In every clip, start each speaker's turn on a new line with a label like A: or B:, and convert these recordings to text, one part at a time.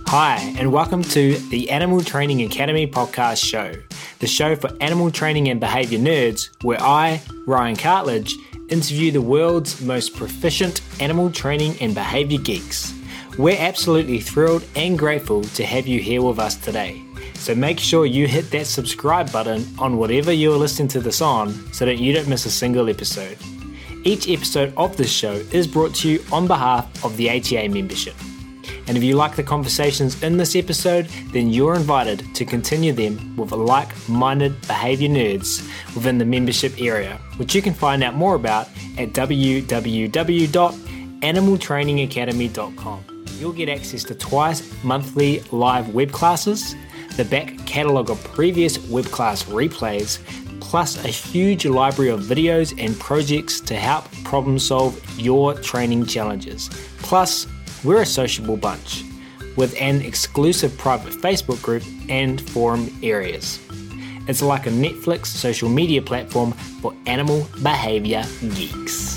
A: Hi, and welcome to the Animal Training Academy podcast show, the show for animal training and behaviour nerds, where I, Ryan Cartledge, interview the world's most proficient animal training and behaviour geeks. We're absolutely thrilled and grateful to have you here with us today. So make sure you hit that subscribe button on whatever you're listening to this on so that you don't miss a single episode. Each episode of this show is brought to you on behalf of the ATA membership. And if you like the conversations in this episode, then you're invited to continue them with like-minded behaviour nerds within the membership area, which you can find out more about at www.animaltrainingacademy.com. You'll get access to twice monthly live web classes, the back catalogue of previous web class replays, plus a huge library of videos and projects to help problem solve your training challenges. Plus, we're a sociable bunch with an exclusive private Facebook group and forum areas. It's like a Netflix social media platform for animal behaviour geeks.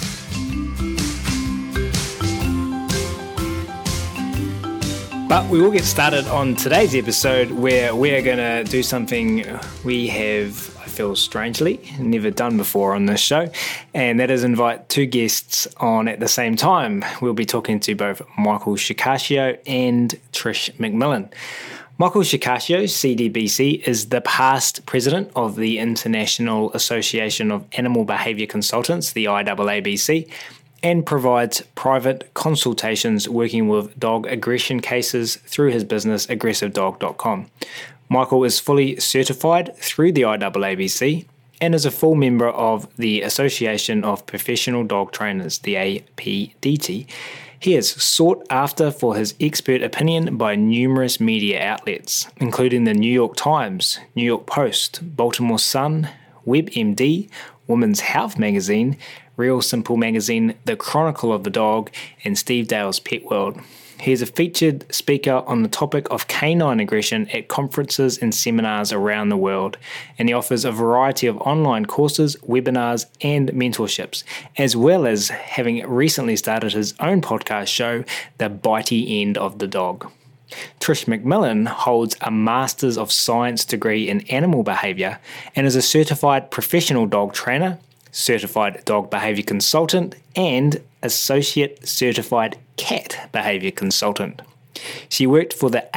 A: But we will get started on today's episode where we are going to do something we have, I feel strangely, never done before on this show, and that is invite two guests on at the same time. We'll be talking to both Michael Shikashio and Trish McMillan. Michael Shikashio, CDBC, is the past president of the International Association of Animal Behaviour Consultants, the IAABC, and provides private consultations working with dog aggression cases through his business aggressivedog.com. Michael is fully certified through the IAABC and is a full member of the Association of Professional Dog Trainers, the APDT. He is sought after for his expert opinion by numerous media outlets, including the New York Times, New York Post, Baltimore Sun, WebMD, Women's Health Magazine, Real Simple Magazine, The Chronicle of the Dog, and Steve Dale's Pet World. He is a featured speaker on the topic of canine aggression at conferences and seminars around the world, and he offers a variety of online courses, webinars, and mentorships, as well as having recently started his own podcast show, The Bitey End of the Dog. Trish McMillan holds a Masters of Science degree in animal behaviour and is a certified professional dog trainer, certified dog behaviour consultant, and associate certified cat behaviour consultant. She worked for the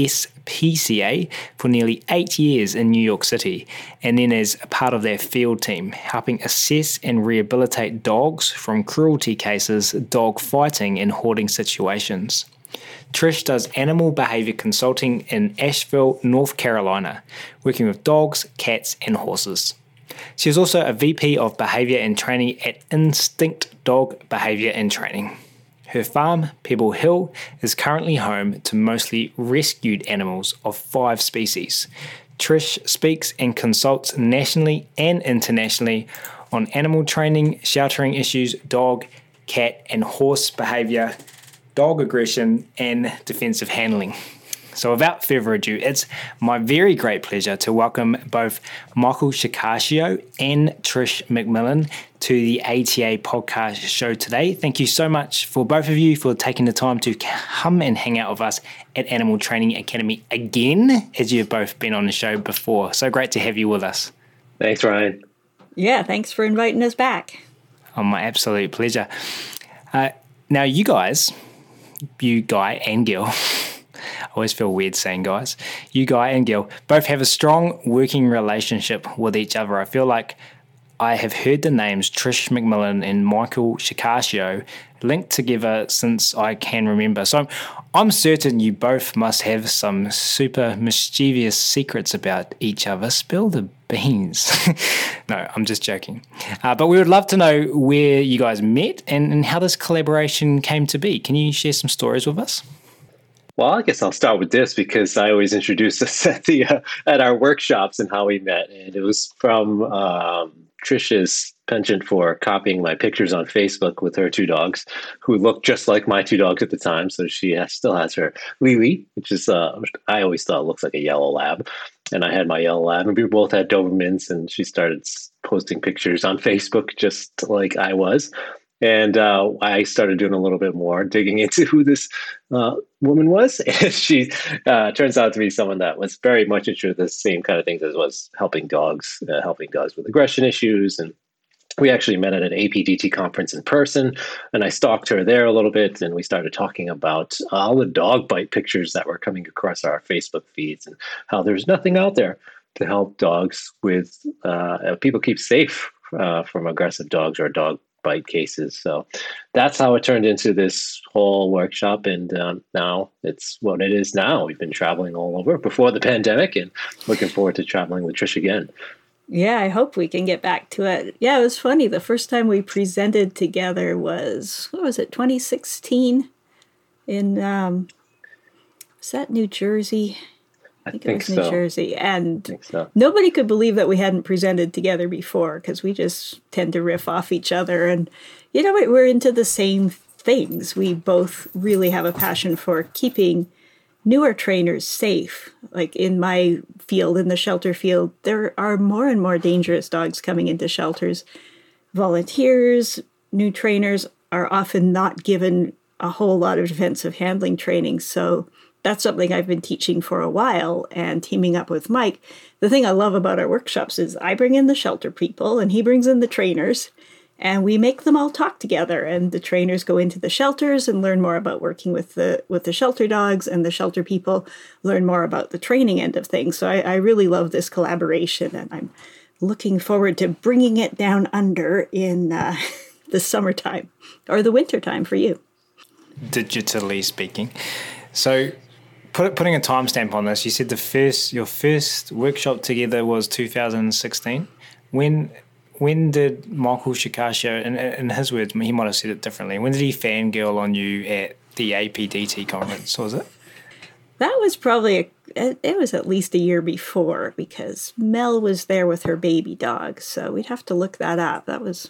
A: ASPCA for nearly 8 years in New York City, and then as a part of their field team, helping assess and rehabilitate dogs from cruelty cases, dog fighting, and hoarding situations. Trish does animal behaviour consulting in Asheville, North Carolina, working with dogs, cats, and horses. She is also a VP of Behaviour and Training at Instinct Dog Behaviour and Training. Her farm, Pebble Hill, is currently home to mostly rescued animals of 5 species. Trish speaks and consults nationally and internationally on animal training, sheltering issues, dog, cat, and horse behaviour, dog aggression, and defensive handling. So without further ado, it's my very great pleasure to welcome both Michael Shikashio and Trish McMillan to the ATA podcast show today. Thank you so much for both of you for taking the time to come and hang out with us at Animal Training Academy again, as you've both been on the show before. So great to have you with us.
B: Thanks, Ryan.
C: Yeah, thanks for inviting us back.
A: Oh, my absolute pleasure. Now, you guy and girl, I always feel weird saying guys. You guy and girl both have a strong working relationship with each other. I feel like I have heard the names Trish McMillan and Michael Shikashio linked together since I can remember. So I'm certain you both must have some super mischievous secrets about each other. Spill the beans. No, I'm just joking. But we would love to know where you guys met and how this collaboration came to be. Can you share some stories with us?
B: Well, I guess I'll start with this because I always introduce us at our workshops and how we met. And it was from Trish's penchant for copying my pictures on Facebook with her 2 dogs, who looked just like my 2 dogs at the time. So she still has her Lily, which is, I always thought looks like a yellow lab. And I had my yellow lab, and we both had Dobermans, and she started posting pictures on Facebook just like I was. And I started doing a little bit more digging into who this woman was. And she turns out to be someone that was very much into the same kind of things as was helping dogs with aggression issues. And we actually met at an APDT conference in person, and I stalked her there a little bit, and we started talking about all the dog bite pictures that were coming across our Facebook feeds and how there's nothing out there to help dogs with people keep safe from aggressive dogs or dog bite cases. So that's how it turned into this whole workshop. And now it's what it is now. We've been traveling all over before the pandemic and looking forward to traveling with Trish again.
C: Yeah, I hope we can get back to it. Yeah, it was funny. The first time we presented together was, 2016 in, was that New Jersey? I think it was New Jersey. And nobody could believe that we hadn't presented together before because we just tend to riff off each other. And, we're into the same things. We both really have a passion for keeping newer trainers safe. Like in my field, in the shelter field, there are more and more dangerous dogs coming into shelters. Volunteers, new trainers are often not given a whole lot of defensive handling training. So that's something I've been teaching for a while and teaming up with Mike. The thing I love about our workshops is I bring in the shelter people and he brings in the trainers, and we make them all talk together. And the trainers go into the shelters and learn more about working with the shelter dogs, and the shelter people learn more about the training end of things. So I really love this collaboration, and I'm looking forward to bringing it down under in the summertime or the wintertime for you.
A: Digitally speaking. So putting a timestamp on this, you said your first workshop together was 2016. When did Michael Shikasha, in his words, he might have said it differently, when did he fangirl on you at the APDT conference, was it?
C: That was probably, it was at least a year before, because Mel was there with her baby dog, so we'd have to look that up.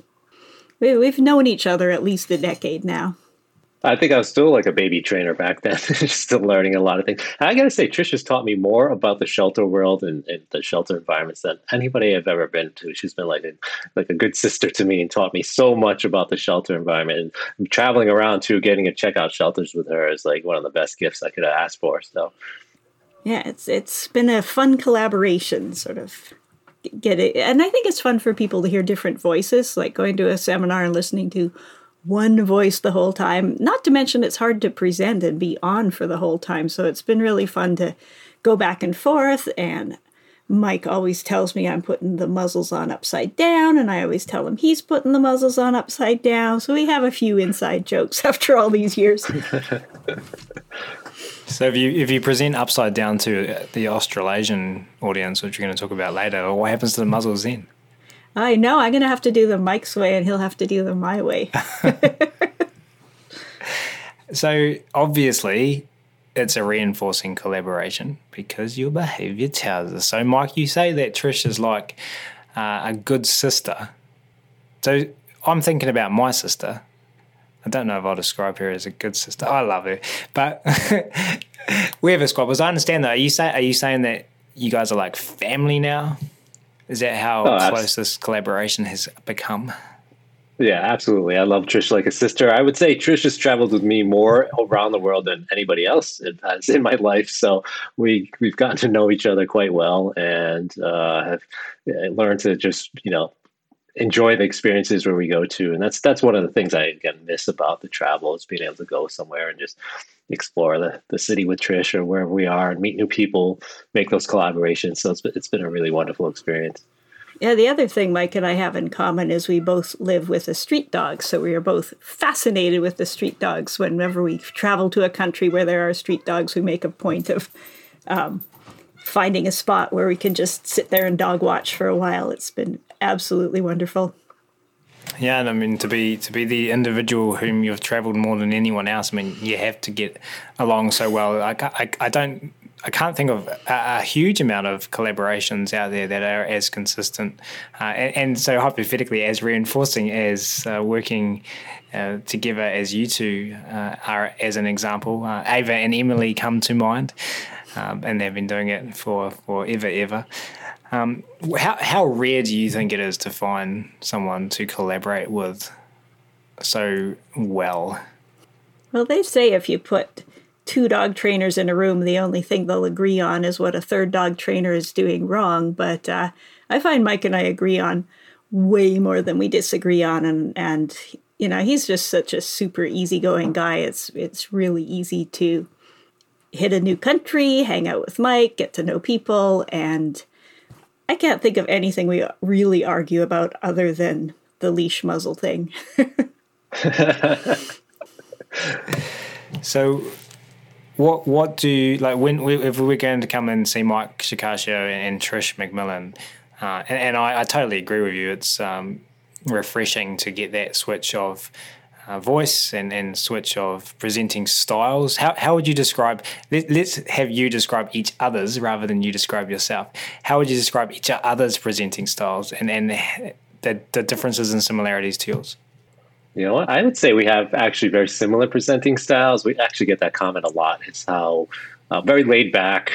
C: We've known each other at least a decade now.
B: I think I was still like a baby trainer back then, still learning a lot of things. And I got to say, Trish has taught me more about the shelter world and the shelter environments than anybody I've ever been to. She's been like a good sister to me and taught me so much about the shelter environment. And traveling around too, getting to check out shelters with her is like one of the best gifts I could have asked for. So,
C: yeah, it's been a fun collaboration, sort of. Get it, and I think it's fun for people to hear different voices, like going to a seminar and listening to one voice the whole time. Not to mention it's hard to present and be on for the whole time. So it's been really fun to go back and forth. And Mike always tells me I'm putting the muzzles on upside down, and I always tell him he's putting the muzzles on upside down. So we have a few inside jokes after all these years.
A: So if you present upside down to the Australasian audience, which you're going to talk about later, what happens to the muzzles then?
C: I know. I'm going to have to do them Mike's way, and he'll have to do them my way.
A: So obviously, it's a reinforcing collaboration because your behaviour tells us. So, Mike, you say that Trish is like a good sister. So I'm thinking about my sister. I don't know if I'll describe her as a good sister. I love her. But we have a squabbles. I understand that. Are you saying that you guys are like family now? Is that how close this collaboration has become?
B: Yeah, absolutely. I love Trish like a sister. I would say Trish has traveled with me more around the world than anybody else has in my life. So we've gotten to know each other quite well, and have learned to just, enjoy the experiences where we go to. And that's one of the things I, again, miss about the travel, is being able to go somewhere and just explore the city with Trish or wherever we are and meet new people, make those collaborations. So it's been a really wonderful experience.
C: Yeah, the other thing Mike and I have in common is we both live with a street dog. So we are both fascinated with the street dogs. Whenever we travel to a country where there are street dogs, we make a point of finding a spot where we can just sit there and dog watch for a while. It's been absolutely wonderful.
A: Yeah, and I mean, to be the individual whom you've travelled more than anyone else, I mean, you have to get along so well. I can't think of a huge amount of collaborations out there that are as consistent and so hypothetically as reinforcing as working together as you two are, as an example. Ava and Emily come to mind, and they've been doing it for ever. How rare do you think it is to find someone to collaborate with so well?
C: Well, they say if you put two dog trainers in a room, the only thing they'll agree on is what a third dog trainer is doing wrong. But I find Mike and I agree on way more than we disagree on. And you know, he's just such a super easygoing guy. It's really easy to hit a new country, hang out with Mike, get to know people. And I can't think of anything we really argue about other than the leash muzzle thing.
A: So what do you, like, if we were going to come and see Mike Shikashio and Trish McMillan, and I totally agree with you, it's refreshing to get that switch of voice and switch of presenting styles. How would you describe, let's have you describe each other's rather than you describe yourself. How would you describe each other's presenting styles and the differences and similarities to yours?
B: You know what? I would say we have actually very similar presenting styles. We actually get that comment a lot. It's how very laid back,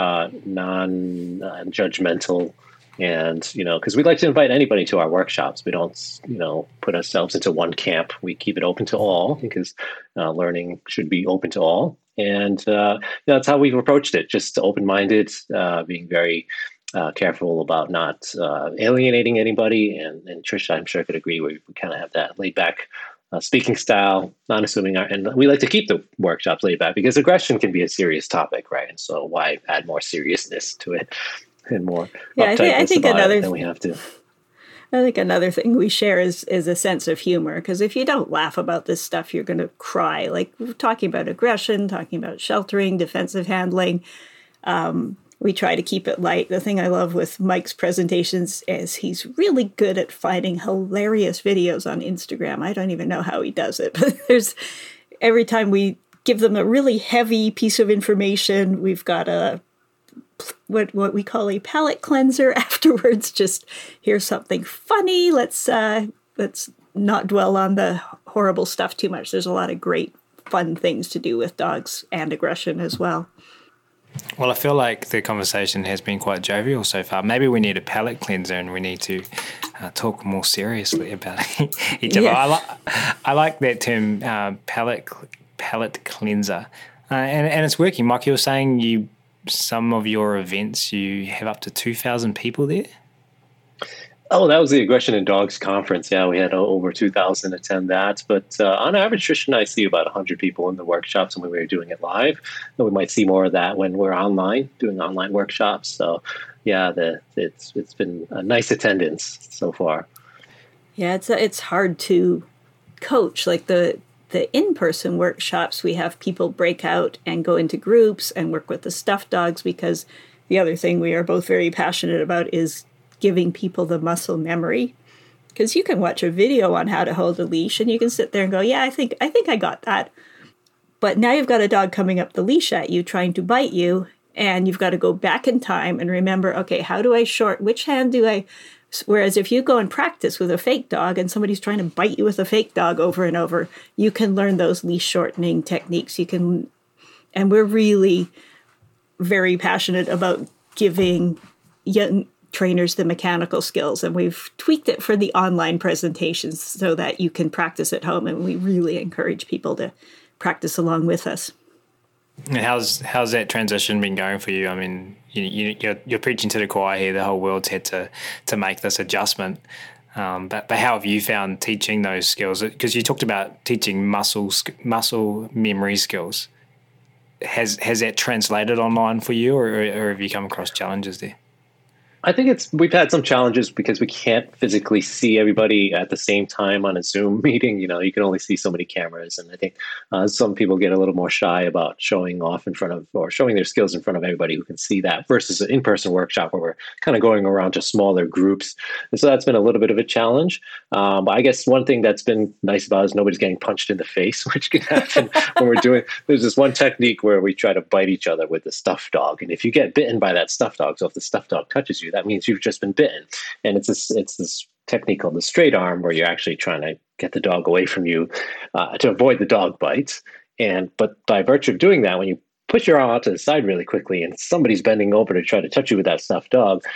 B: non-judgmental, and, you know, because we like to invite anybody to our workshops. We don't, you know, put ourselves into one camp. We keep it open to all because learning should be open to all. And that's how we've approached it, just open-minded, being very careful about not alienating anybody. And Trish, I'm sure, could agree. We kind of have that laid back speaking style, non-assuming. And we like to keep the workshops laid back because aggression can be a serious topic, right? And so why add more seriousness to it and more
C: I think another
B: than we have to.
C: I think another thing we share is a sense of humor, because if you don't laugh about this stuff, you're going to cry. Like, we're talking about aggression, talking about sheltering, defensive handling. We try to keep it light. The thing I love with Mike's presentations is he's really good at finding hilarious videos on Instagram. I don't even know how he does it, but every time we give them a really heavy piece of information, we've got what we call a palate cleanser afterwards. Just here's something funny. Let's not dwell on the horrible stuff too much. There's a lot of great fun things to do with dogs and aggression as well.
A: Well, I feel like the conversation has been quite jovial so far. Maybe we need a palate cleanser and we need to talk more seriously about each other. I like that term, palate cleanser. And it's working. Mike, you were saying some of your events, you have up to 2,000 people there?
B: Oh, that was the Aggression in Dogs conference. Yeah, we had over 2,000 attend that. But on average, Trish and I see about 100 people in the workshops when we were doing it live. And we might see more of that when we're online, doing online workshops. So, yeah, it's been a nice attendance so far.
C: Yeah, it's hard to coach. Like the in-person workshops, we have people break out and go into groups and work with the stuffed dogs, because the other thing we are both very passionate about is giving people the muscle memory. Because you can watch a video on how to hold a leash and you can sit there and go, yeah, I think I got that. But now you've got a dog coming up the leash at you, trying to bite you, and you've got to go back in time and remember, okay, how do I which hand do I... Whereas if you go and practice with a fake dog and somebody's trying to bite you with a fake dog over and over, you can learn those leash shortening techniques. And we're really very passionate about giving young trainers the mechanical skills, and we've tweaked it for the online presentations so that you can practice at home, and we really encourage people to practice along with us.
A: And how's that transition been going for you? I mean, you're preaching to the choir here. The whole world's had to make this adjustment. But how have you found teaching those skills? Because you talked about teaching muscle memory skills. Has that translated online for you, or have you come across challenges there?
B: I think we've had some challenges because we can't physically see everybody at the same time on a Zoom meeting. You know, you can only see so many cameras. And I think some people get a little more shy about showing off in front of, or showing their skills in front of everybody who can see that, versus an in-person workshop where we're kind of going around to smaller groups. And so that's been a little bit of a challenge. But I guess one thing that's been nice about it is nobody's getting punched in the face, which can happen when we're doing, there's this one technique where we try to bite each other with the stuffed dog. And if you get bitten by that stuffed dog, so if the stuffed dog touches you, that means you've just been bitten. And it's this technique called the straight arm, where you're actually trying to get the dog away from you to avoid the dog bite. But by virtue of doing that, when you push your arm out to the side really quickly and somebody's bending over to try to touch you with that stuffed dog,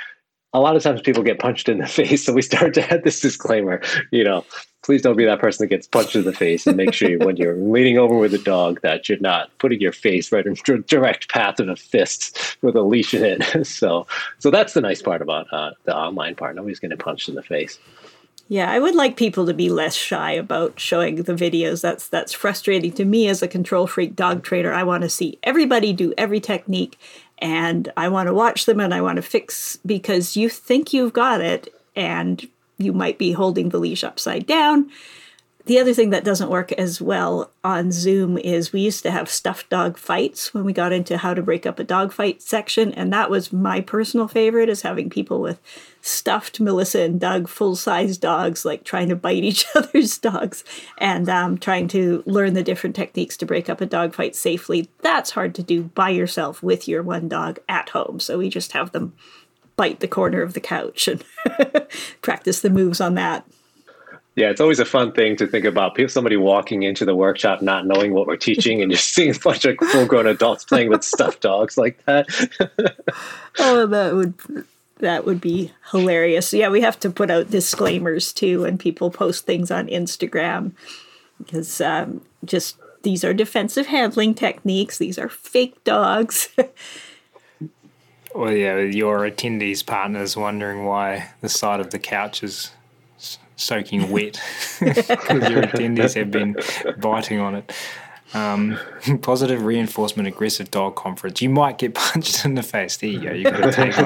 B: a lot of times people get punched in the face. So we started to add this disclaimer, please don't be that person that gets punched in the face, and make sure when you're leaning over with a dog that you're not putting your face right in direct path of a fist with a leash in it. So that's the nice part about the online part. Nobody's getting punched in the face.
C: Yeah, I would like people to be less shy about showing the videos. That's frustrating to me as a control freak dog trainer. I want to see everybody do every technique, and I want to watch them, and I want to fix, because you think you've got it and you might be holding the leash upside down. The other thing that doesn't work as well on Zoom is we used to have stuffed dog fights when we got into how to break up a dog fight section. And that was my personal favorite, is having people with stuffed Melissa and Doug full-size dogs, like trying to bite each other's dogs and trying to learn the different techniques to break up a dog fight safely. That's hard to do by yourself with your one dog at home. So we just have them bite the corner of the couch and practice the moves on that.
B: Yeah, it's always a fun thing to think about. Somebody walking into the workshop not knowing what we're teaching, and just seeing a bunch of full-grown adults playing with stuffed dogs like that.
C: Oh, that would be hilarious. Yeah, we have to put out disclaimers too when people post things on Instagram, because just these are defensive handling techniques. These are fake dogs.
A: Well, yeah, your attendees' partners wondering why the side of the couch is soaking wet because your attendees have been biting on it. Positive reinforcement, aggressive dog conference. You might get punched in the face. There you go. You got to take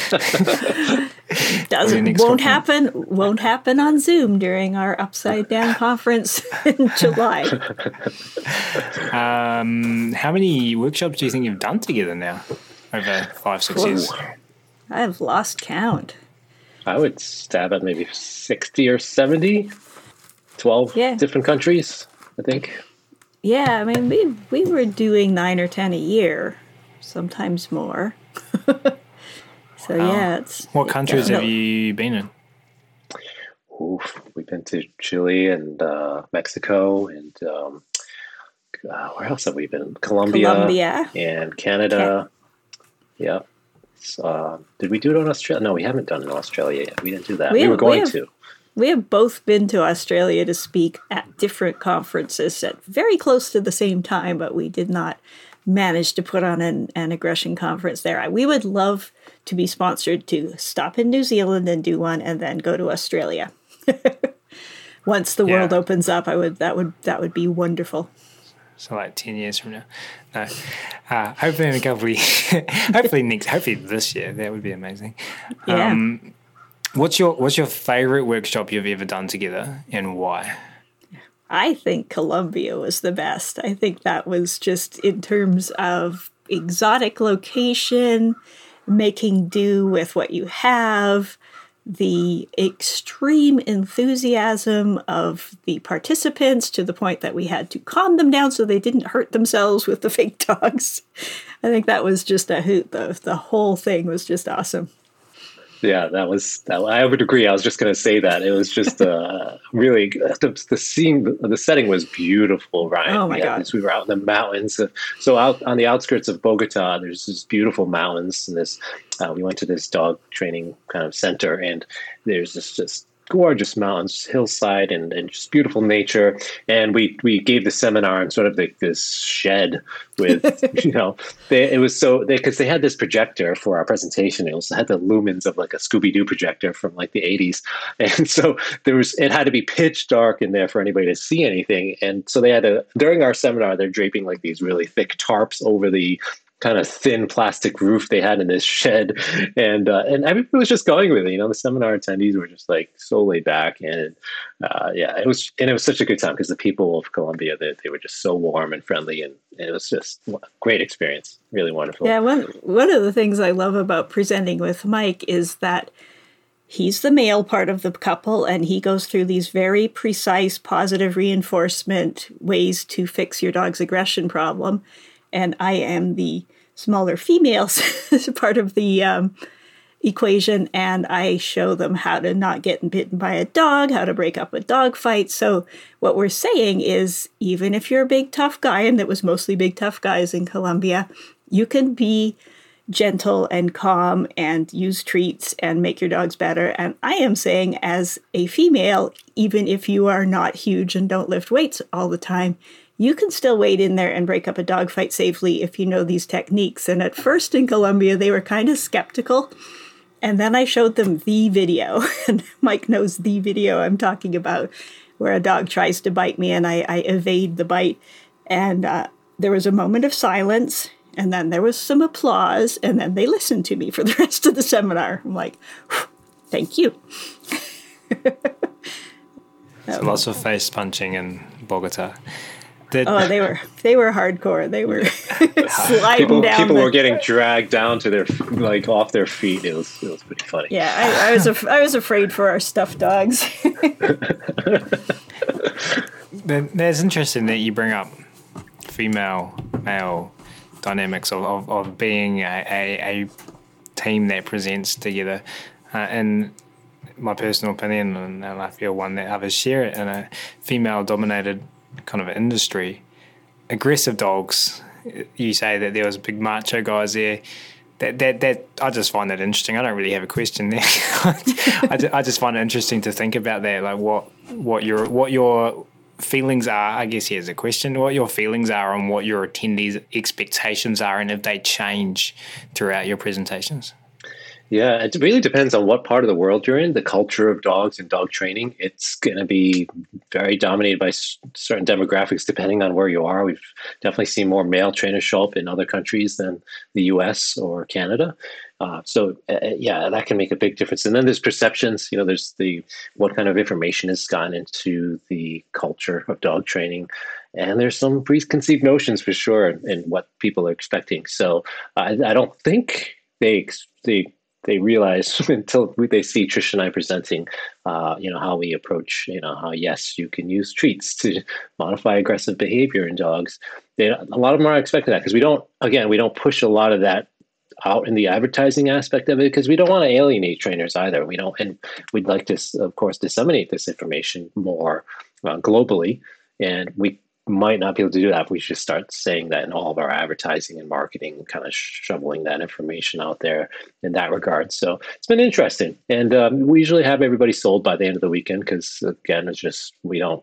A: one. Won't happen on Zoom during our Upside Down conference in July. How many workshops do you think you've done together now over 5-6 years?
C: I've lost count.
B: I would stab at maybe 60 or 70, 12 different countries, I think.
C: Yeah, I mean, we were doing 9 or 10 a year, sometimes more. So, yeah.
A: What countries have you been in?
B: We've been to Chile and Mexico, and where else have we been? Colombia. And Canada. Yeah. Did we do it in Australia? No, we haven't done it in Australia yet. We didn't do that. We were going to.
C: We have both been to Australia to speak at different conferences at very close to the same time, but we did not manage to put on an aggression conference there. We would love to be sponsored to stop in New Zealand and do one, and then go to Australia. Once the world opens up, that would be wonderful.
A: So like 10 years from now. No. Hopefully in a couple of years. hopefully this year. That would be amazing.
C: Yeah.
A: What's your favorite workshop you've ever done together, and why?
C: I think Colombia was the best. I think that was just, in terms of exotic location, making do with what you have, the extreme enthusiasm of the participants to the point that we had to calm them down so they didn't hurt themselves with the fake dogs. I think that was just a hoot. The whole thing was just awesome.
B: Yeah, I would agree. I was just going to say that. It was just really, the setting was beautiful, Ryan.
C: Oh my God.
B: We were out in the mountains. So out on the outskirts of Bogota, there's these beautiful mountains, and we went to this dog training kind of center, and there's this just gorgeous mountains, hillside, and just beautiful nature. And we gave the seminar in sort of this shed with, because they had this projector for our presentation. It also had the lumens of like a Scooby-Doo projector from like the 80s. And so it had to be pitch dark in there for anybody to see anything. And so during our seminar, they're draping like these really thick tarps over the kind of thin plastic roof they had in this shed, and everybody was just going with it. The seminar attendees were just like so laid back, and it was such a good time, because the people of Colombia, they were just so warm and friendly, and it was just a great experience, really wonderful.
C: Yeah, one of the things I love about presenting with Mike is that he's the male part of the couple, and he goes through these very precise positive reinforcement ways to fix your dog's aggression problem. And I am the smaller females as part of the equation, and I show them how to not get bitten by a dog, how to break up a dog fight. So what we're saying is, even if you're a big tough guy, and it was mostly big tough guys in Colombia, you can be gentle and calm and use treats and make your dogs better. And I am saying, as a female, even if you are not huge and don't lift weights all the time, you can still wade in there and break up a dog fight safely if you know these techniques. And at first in Colombia, they were kind of skeptical. And then I showed them the video, and Mike knows the video I'm talking about, where a dog tries to bite me and I evade the bite. And there was a moment of silence, and then there was some applause, and then they listened to me for the rest of the seminar. I'm like, thank you.
A: So lots of face punching in Bogota.
C: They were hardcore. They were sliding down.
B: People were getting dragged down to their off their feet. It was pretty funny.
C: Yeah, I was afraid for our stuffed dogs.
A: That's interesting that you bring up female male dynamics of being a team that presents together. In my personal opinion, and I feel one that others share it, in a female-dominated kind of industry, aggressive dogs, you say that there was big macho guys there, that I just find that interesting. I don't really have a question there. I just find it interesting to think about that, like what your feelings are. I guess here's a question: what your feelings are on what your attendees' expectations are, and if they change throughout your presentations.
B: Yeah, it really depends on what part of the world you're in. The culture of dogs and dog training, it's going to be very dominated by certain demographics depending on where you are. We've definitely seen more male trainers show up in other countries than the US or Canada. So that can make a big difference. And then there's perceptions. There's what kind of information has gone into the culture of dog training. And there's some preconceived notions for sure in what people are expecting. So I don't think they realize until they see Trish and I presenting, how we approach, how, yes, you can use treats to modify aggressive behavior in dogs. A lot of them are expecting that because we don't push a lot of that out in the advertising aspect of it because we don't want to alienate trainers either. And we'd like to, of course, disseminate this information more globally. And we might not be able to do that if we just start saying that in all of our advertising and marketing, kind of shoveling that information out there in that regard. So it's been interesting. And we usually have everybody sold by the end of the weekend because, again, it's just we don't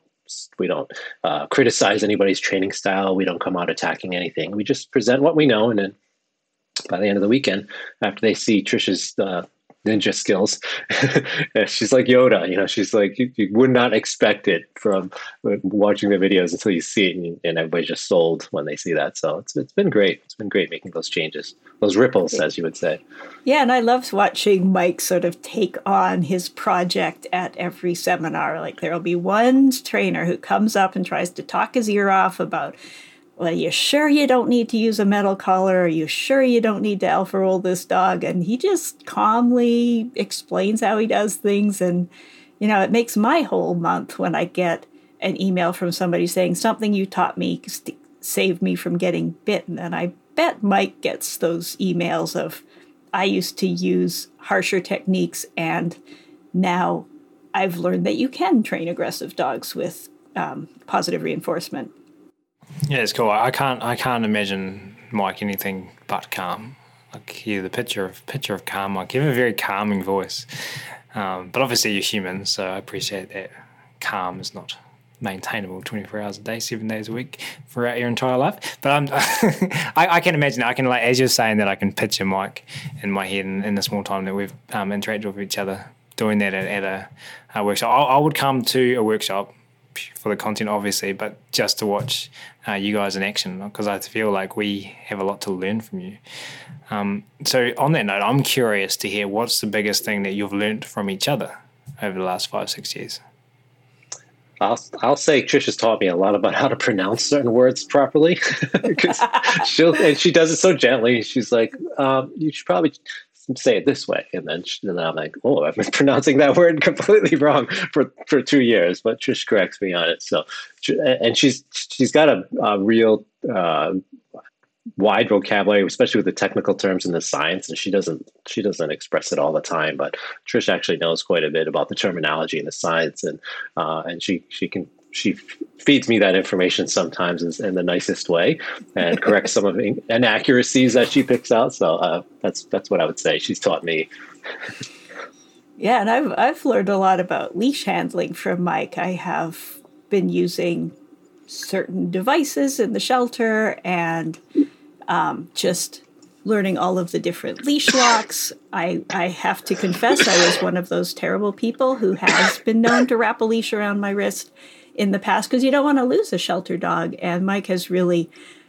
B: criticize anybody's training style. We don't come out attacking anything. We just present what we know. And then by the end of the weekend, after they see Trish's ninja skills, she's like Yoda, she's like, you would not expect it from watching the videos until you see it, and everybody's just sold when they see that. So it's been great. It's been great making those changes, those ripples, as you would say.
C: Yeah, and I loved watching Mike sort of take on his project at every seminar. Like there'll be one trainer who comes up and tries to talk his ear off about, well, are you sure you don't need to use a metal collar? Are you sure you don't need to alpha roll this dog? And he just calmly explains how he does things. And, it makes my whole month when I get an email from somebody saying something you taught me saved me from getting bitten. And I bet Mike gets those emails of, I used to use harsher techniques, and now I've learned that you can train aggressive dogs with positive reinforcement.
A: Yeah, it's cool. I can't imagine Mike anything but calm. Like hear the picture of calm Mike. You have a very calming voice, but obviously you're human, so I appreciate that. Calm is not maintainable 24 hours a day, 7 days a week throughout your entire life. But I can imagine. I can, like, as you're saying that, I can picture Mike in my head in the small time that we've interacted with each other doing that at a workshop. I would come to a workshop for the content, obviously, but just to watch you guys in action, because I feel like we have a lot to learn from you. So on that note, I'm curious to hear what's the biggest thing that you've learned from each other over the last 5-6 years.
B: I'll say Trish has taught me a lot about how to pronounce certain words properly, because she does it so gently. She's like, you should probably say it this way, and then I'm like, oh, I've been pronouncing that word completely wrong for 2 years, but Trish corrects me on it. So, and she's got a real wide vocabulary, especially with the technical terms and the science, and she doesn't express it all the time, but Trish actually knows quite a bit about the terminology and the science, and she can she feeds me that information sometimes in the nicest way and corrects some of the inaccuracies that she picks out. So that's what I would say. She's taught me.
C: Yeah, and I've learned a lot about leash handling from Mike. I have been using certain devices in the shelter and just learning all of the different leash locks. I have to confess, I was one of those terrible people who has been known to wrap a leash around my wrist in the past because you don't want to lose a shelter dog. And Mike has really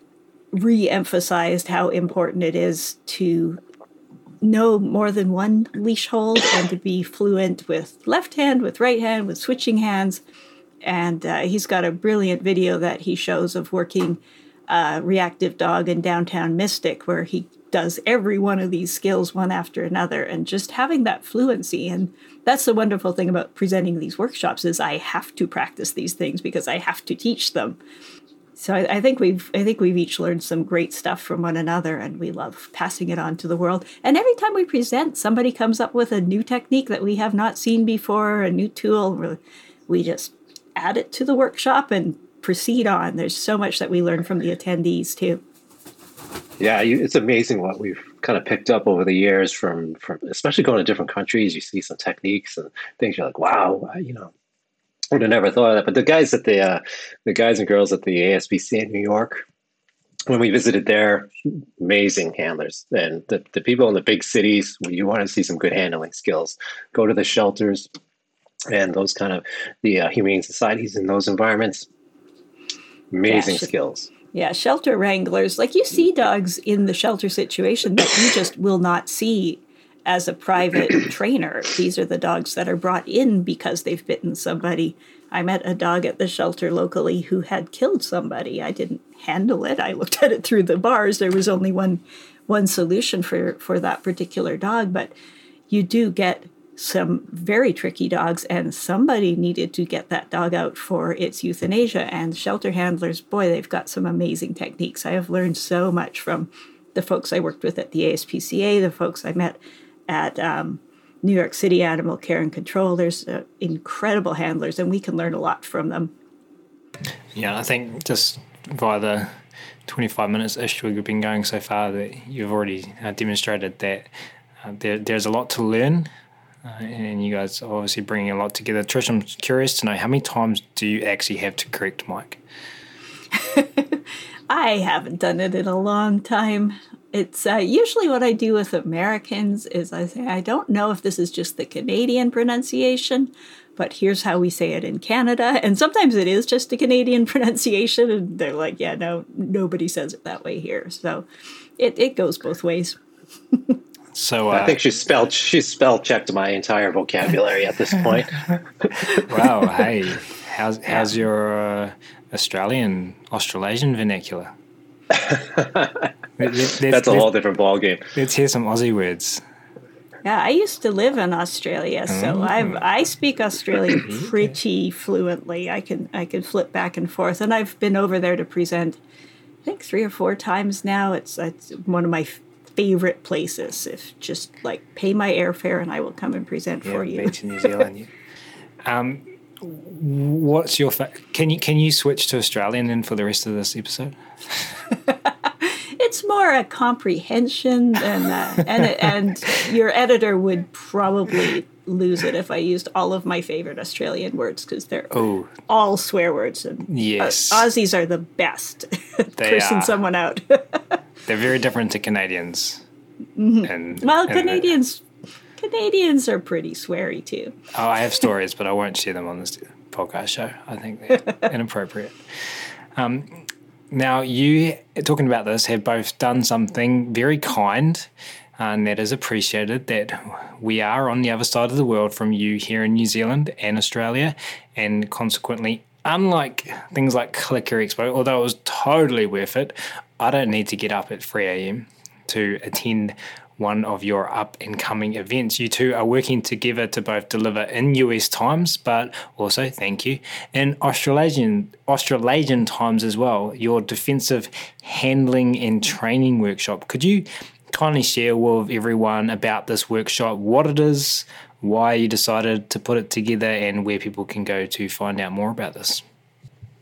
C: re-emphasized how important it is to know more than one leash hold and to be fluent with left hand, with right hand, with switching hands. And he's got a brilliant video that he shows of working reactive dog in downtown Mystic, where he does every one of these skills one after another, and just having that fluency. And that's the wonderful thing about presenting these workshops is I have to practice these things because I have to teach them. So I think we've each learned some great stuff from one another, and we love passing it on to the world. And every time we present, somebody comes up with a new technique that we have not seen before, a new tool. We just add it to the workshop and proceed on. There's so much that we learn from the attendees too.
B: Yeah, it's amazing what we've kind of picked up over the years from especially going to different countries. You see some techniques and things. You're like, wow, I would have never thought of that. But the guys and girls at the ASPCA in New York, when we visited there, amazing handlers. And the people in the big cities, when you want to see some good handling skills, go to the shelters and those kind of the humane societies in those environments. Amazing skills.
C: Yeah, shelter wranglers. Like you see dogs in the shelter situation that you just will not see as a private trainer. These are the dogs that are brought in because they've bitten somebody. I met a dog at the shelter locally who had killed somebody. I didn't handle it. I looked at it through the bars. There was only one solution for that particular dog, but you do get some very tricky dogs, and somebody needed to get that dog out for its euthanasia. And shelter handlers, boy, they've got some amazing techniques. I have learned so much from the folks I worked with at the ASPCA, the folks I met at New York City Animal Care and Control. There's incredible handlers, and we can learn a lot from them.
A: Yeah, I think just via the 25 minutes-ish we've been going so far, that you've already demonstrated that there's a lot to learn. And you guys are obviously bringing a lot together. Trish, I'm curious to know, how many times do you actually have to correct Mike?
C: I haven't done it in a long time. It's usually what I do with Americans is I say, I don't know if this is just the Canadian pronunciation, but here's how we say it in Canada. And sometimes it is just a Canadian pronunciation, and they're like, yeah, no, nobody says it that way here. So it goes both ways.
B: So I think she's spell checked my entire vocabulary at this point.
A: Wow, hey, how's your Australasian vernacular?
B: That's a whole different ballgame.
A: Let's hear some Aussie words.
C: Yeah, I used to live in Australia, so I speak Australian pretty fluently. I can flip back and forth, and I've been over there to present, I think 3 or 4 times now. It's one of my favorite places. If just like pay my airfare and I will come and present for you.
A: Back to New Zealand. What's your can you switch to Australian then for the rest of this episode?
C: It's more a comprehension and your editor would probably lose it if I used all of my favorite Australian words, because they're all swear words, and
A: yes,
C: Aussies are the best at cursing someone out.
A: They're very different to Canadians.
C: Mm-hmm. Canadians are pretty sweary too.
A: Oh, I have stories, but I won't share them on this podcast show. I think they're inappropriate. Now, you, talking about this, have both done something very kind, and that is appreciated, that we are on the other side of the world from you here in New Zealand and Australia, and consequently, unlike things like Clicker Expo, although it was totally worth it, I don't need to get up at 3 a.m. to attend one of your up-and-coming events. You two are working together to both deliver in US times, but also, thank you, in Australasian times as well, your defensive handling and training workshop. Could you kindly share with everyone about this workshop, what it is, why you decided to put it together, and where people can go to find out more about this?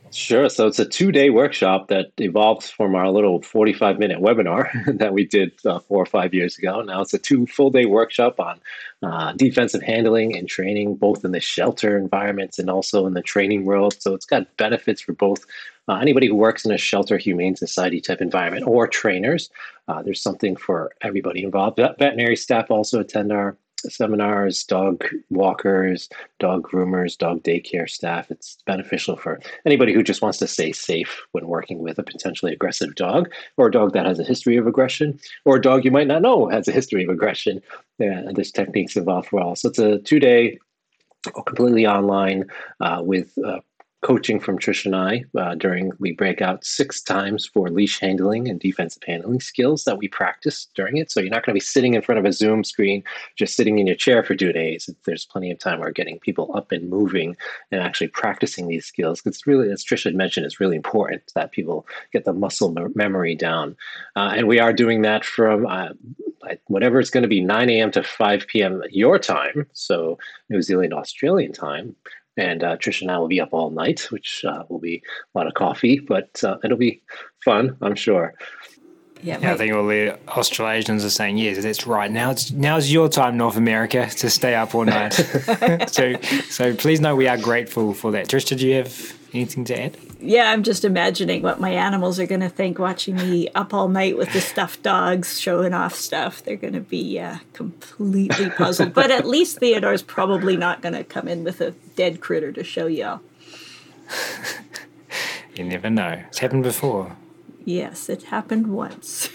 B: Sure. So it's a 2-day workshop that evolved from our little 45-minute webinar that we did 4 or 5 years ago. Now it's a 2 full-day workshop on defensive handling and training, both in the shelter environments and also in the training world. So it's got benefits for both anybody who works in a shelter, humane society type environment, or trainers. There's something for everybody involved. Veterinary staff also attend our seminars, dog walkers, dog groomers, dog daycare staff. It's beneficial for anybody who just wants to stay safe when working with a potentially aggressive dog, or a dog that has a history of aggression, or a dog you might not know has a history of aggression. There's techniques involved for all. So it's a 2-day, completely online, with coaching from Trish and I. We break out 6 times for leash handling and defensive handling skills that we practice during it. So you're not going to be sitting in front of a Zoom screen, just sitting in your chair for 2 days. There's plenty of time where getting people up and moving and actually practicing these skills. It's really, as Trish had mentioned, it's really important that people get the muscle memory down. And we are doing that from whatever it's going to be, 9 a.m. to 5 p.m. your time, so New Zealand, Australian time. And Trish and I will be up all night, which will be a lot of coffee, but it'll be fun, I'm sure.
A: Yeah, I think all the Australasians are saying, yes, that's right. Now's your time, North America, to stay up all night. so please know we are grateful for that. Trish, did you have anything to add?
C: Yeah, I'm just imagining what my animals are going to think watching me up all night with the stuffed dogs showing off stuff. They're going to be completely puzzled. But at least Theodore's probably not going to come in with a dead critter to show y'all.
A: You never know. It's happened before.
C: Yes, it happened once.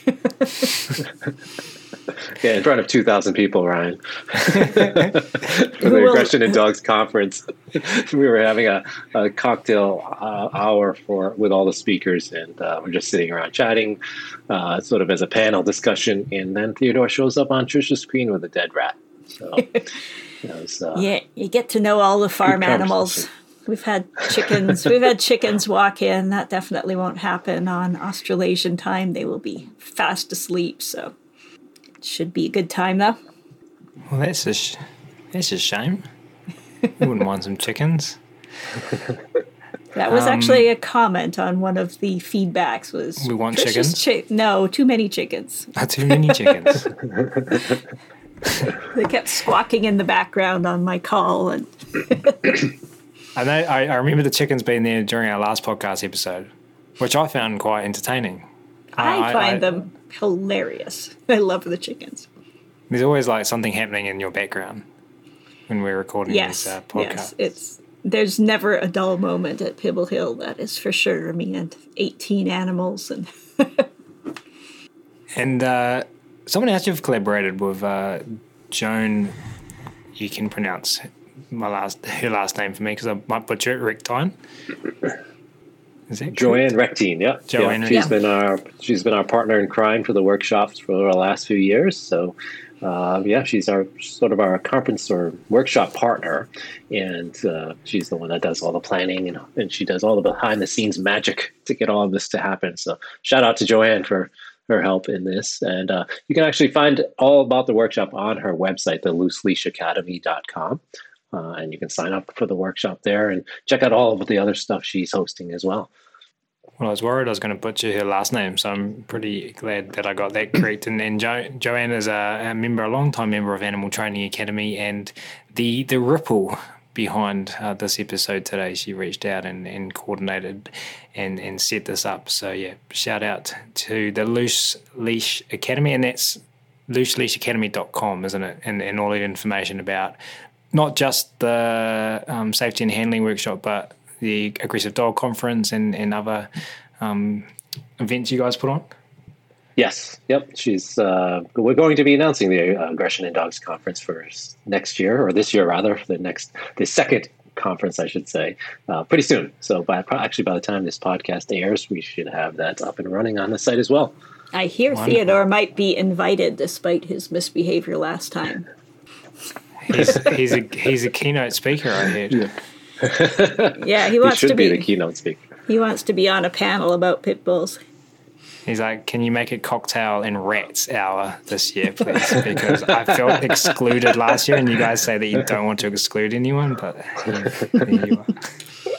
B: Yeah, in front of 2,000 people, Ryan. For the Aggression in Dogs conference, we were having a cocktail hour with all the speakers, and we're just sitting around chatting, sort of as a panel discussion, and then Theodore shows up on Trish's screen with a dead rat. So,
C: yeah, you get to know all the farm animals. We've had chickens walk in. That definitely won't happen on Australasian time. They will be fast asleep, so it should be a good time, though.
A: Well, that's a shame. We wouldn't want some chickens.
C: That was actually a comment on one of the feedbacks. Was
A: we want chickens?
C: No, too many chickens.
A: Too many chickens.
C: They kept squawking in the background on my call, and
A: I remember the chickens being there during our last podcast episode, which I found quite entertaining.
C: I find them hilarious. I love the chickens.
A: There's always like something happening in your background when we're recording these podcasts.
C: Yes, there's never a dull moment at Pibble Hill, that is for sure. I mean, and 18 animals and
A: and someone else you've collaborated with, Joan. You can pronounce her last name for me because I might butcher it. Rectine. Is that
B: Joanne Rectine? Yeah,
A: Joanne.
B: Yeah. She's been our partner in crime for the workshops for the last few years. So, she's our conference or workshop partner, and she's the one that does all the planning and she does all the behind the scenes magic to get all of this to happen. So, shout out to Joanne for her help in this. And you can actually find all about the workshop on her website, the looseleashacademy.com. And you can sign up for the workshop there and check out all of the other stuff she's hosting as well.
A: Well, I was worried I was going to butcher her last name, so I'm pretty glad that I got that correct. And Joanne is a long-time member of Animal Training Academy, and the ripple behind this episode today, she reached out and coordinated and set this up. So, yeah, shout out to the Loose Leash Academy, and that's looseleashacademy.com, isn't it? And all the information about not just the safety and handling workshop, but the Aggressive Dog Conference and other events you guys put on?
B: Yes. Yep. We're going to be announcing the Aggression in Dogs Conference for next year, or this year rather, the second conference, I should say, pretty soon. So by the time this podcast airs, we should have that up and running on the site as well.
C: I hear Wonderful. Theodore might be invited despite his misbehavior last time.
A: He's a keynote speaker, I heard.
C: Yeah, he wants to be
B: the keynote speaker.
C: He wants to be on a panel about pit bulls.
A: He's like, can you make a cocktail and rats hour this year, please? Because I felt excluded last year, and you guys say that you don't want to exclude anyone, but here you are.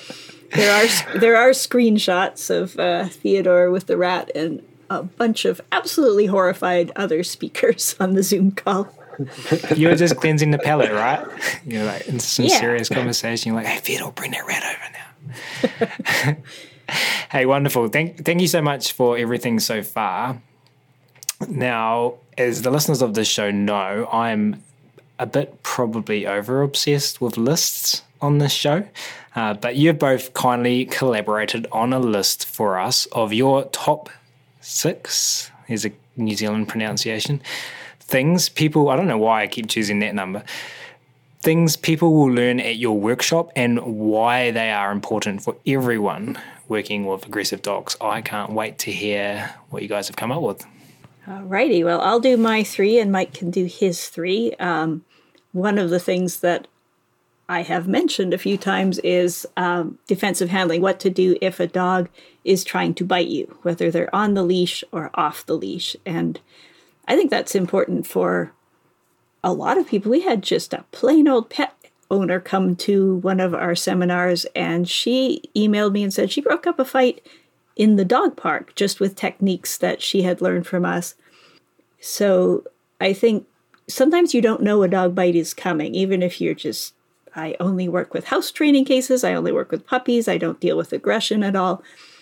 C: There are screenshots of Theodore with the rat and a bunch of absolutely horrified other speakers on the Zoom call.
A: You were just cleansing the palate, right? You're like in some serious conversation. You're like, "Hey, Theodore, bring that rat over now." Hey, wonderful. Thank you so much for everything so far. Now, as the listeners of this show know, I'm a bit probably over-obsessed with lists on this show, but you've both kindly collaborated on a list for us of your top 6, here's a New Zealand pronunciation, things people, I don't know why I keep choosing that number, things people will learn at your workshop and why they are important for everyone working with aggressive dogs. I can't wait to hear what you guys have come up with.
C: Alrighty, well, I'll do my 3 and Mike can do his 3. One of the things that I have mentioned a few times is defensive handling, what to do if a dog is trying to bite you, whether they're on the leash or off the leash. And I think that's important for a lot of people. We had just a plain old pet owner come to one of our seminars, and she emailed me and said she broke up a fight in the dog park just with techniques that she had learned from us. So I think sometimes you don't know a dog bite is coming, even if you're just, I only work with house training cases, I only work with puppies, I don't deal with aggression at all.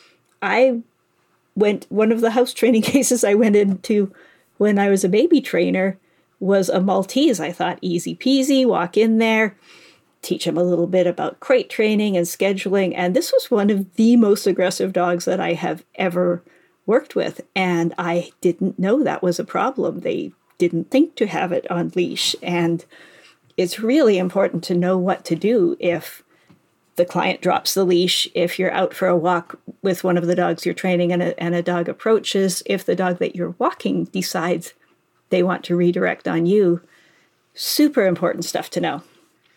C: One of the house training cases I went into when I was a baby trainer was a Maltese. I thought easy peasy, walk in there, teach him a little bit about crate training and scheduling. And this was one of the most aggressive dogs that I have ever worked with. And I didn't know that was a problem. They didn't think to have it on leash. And it's really important to know what to do if the client drops the leash, if you're out for a walk with one of the dogs you're training and a dog approaches, if the dog that you're walking decides they want to redirect on you. Super important stuff to know.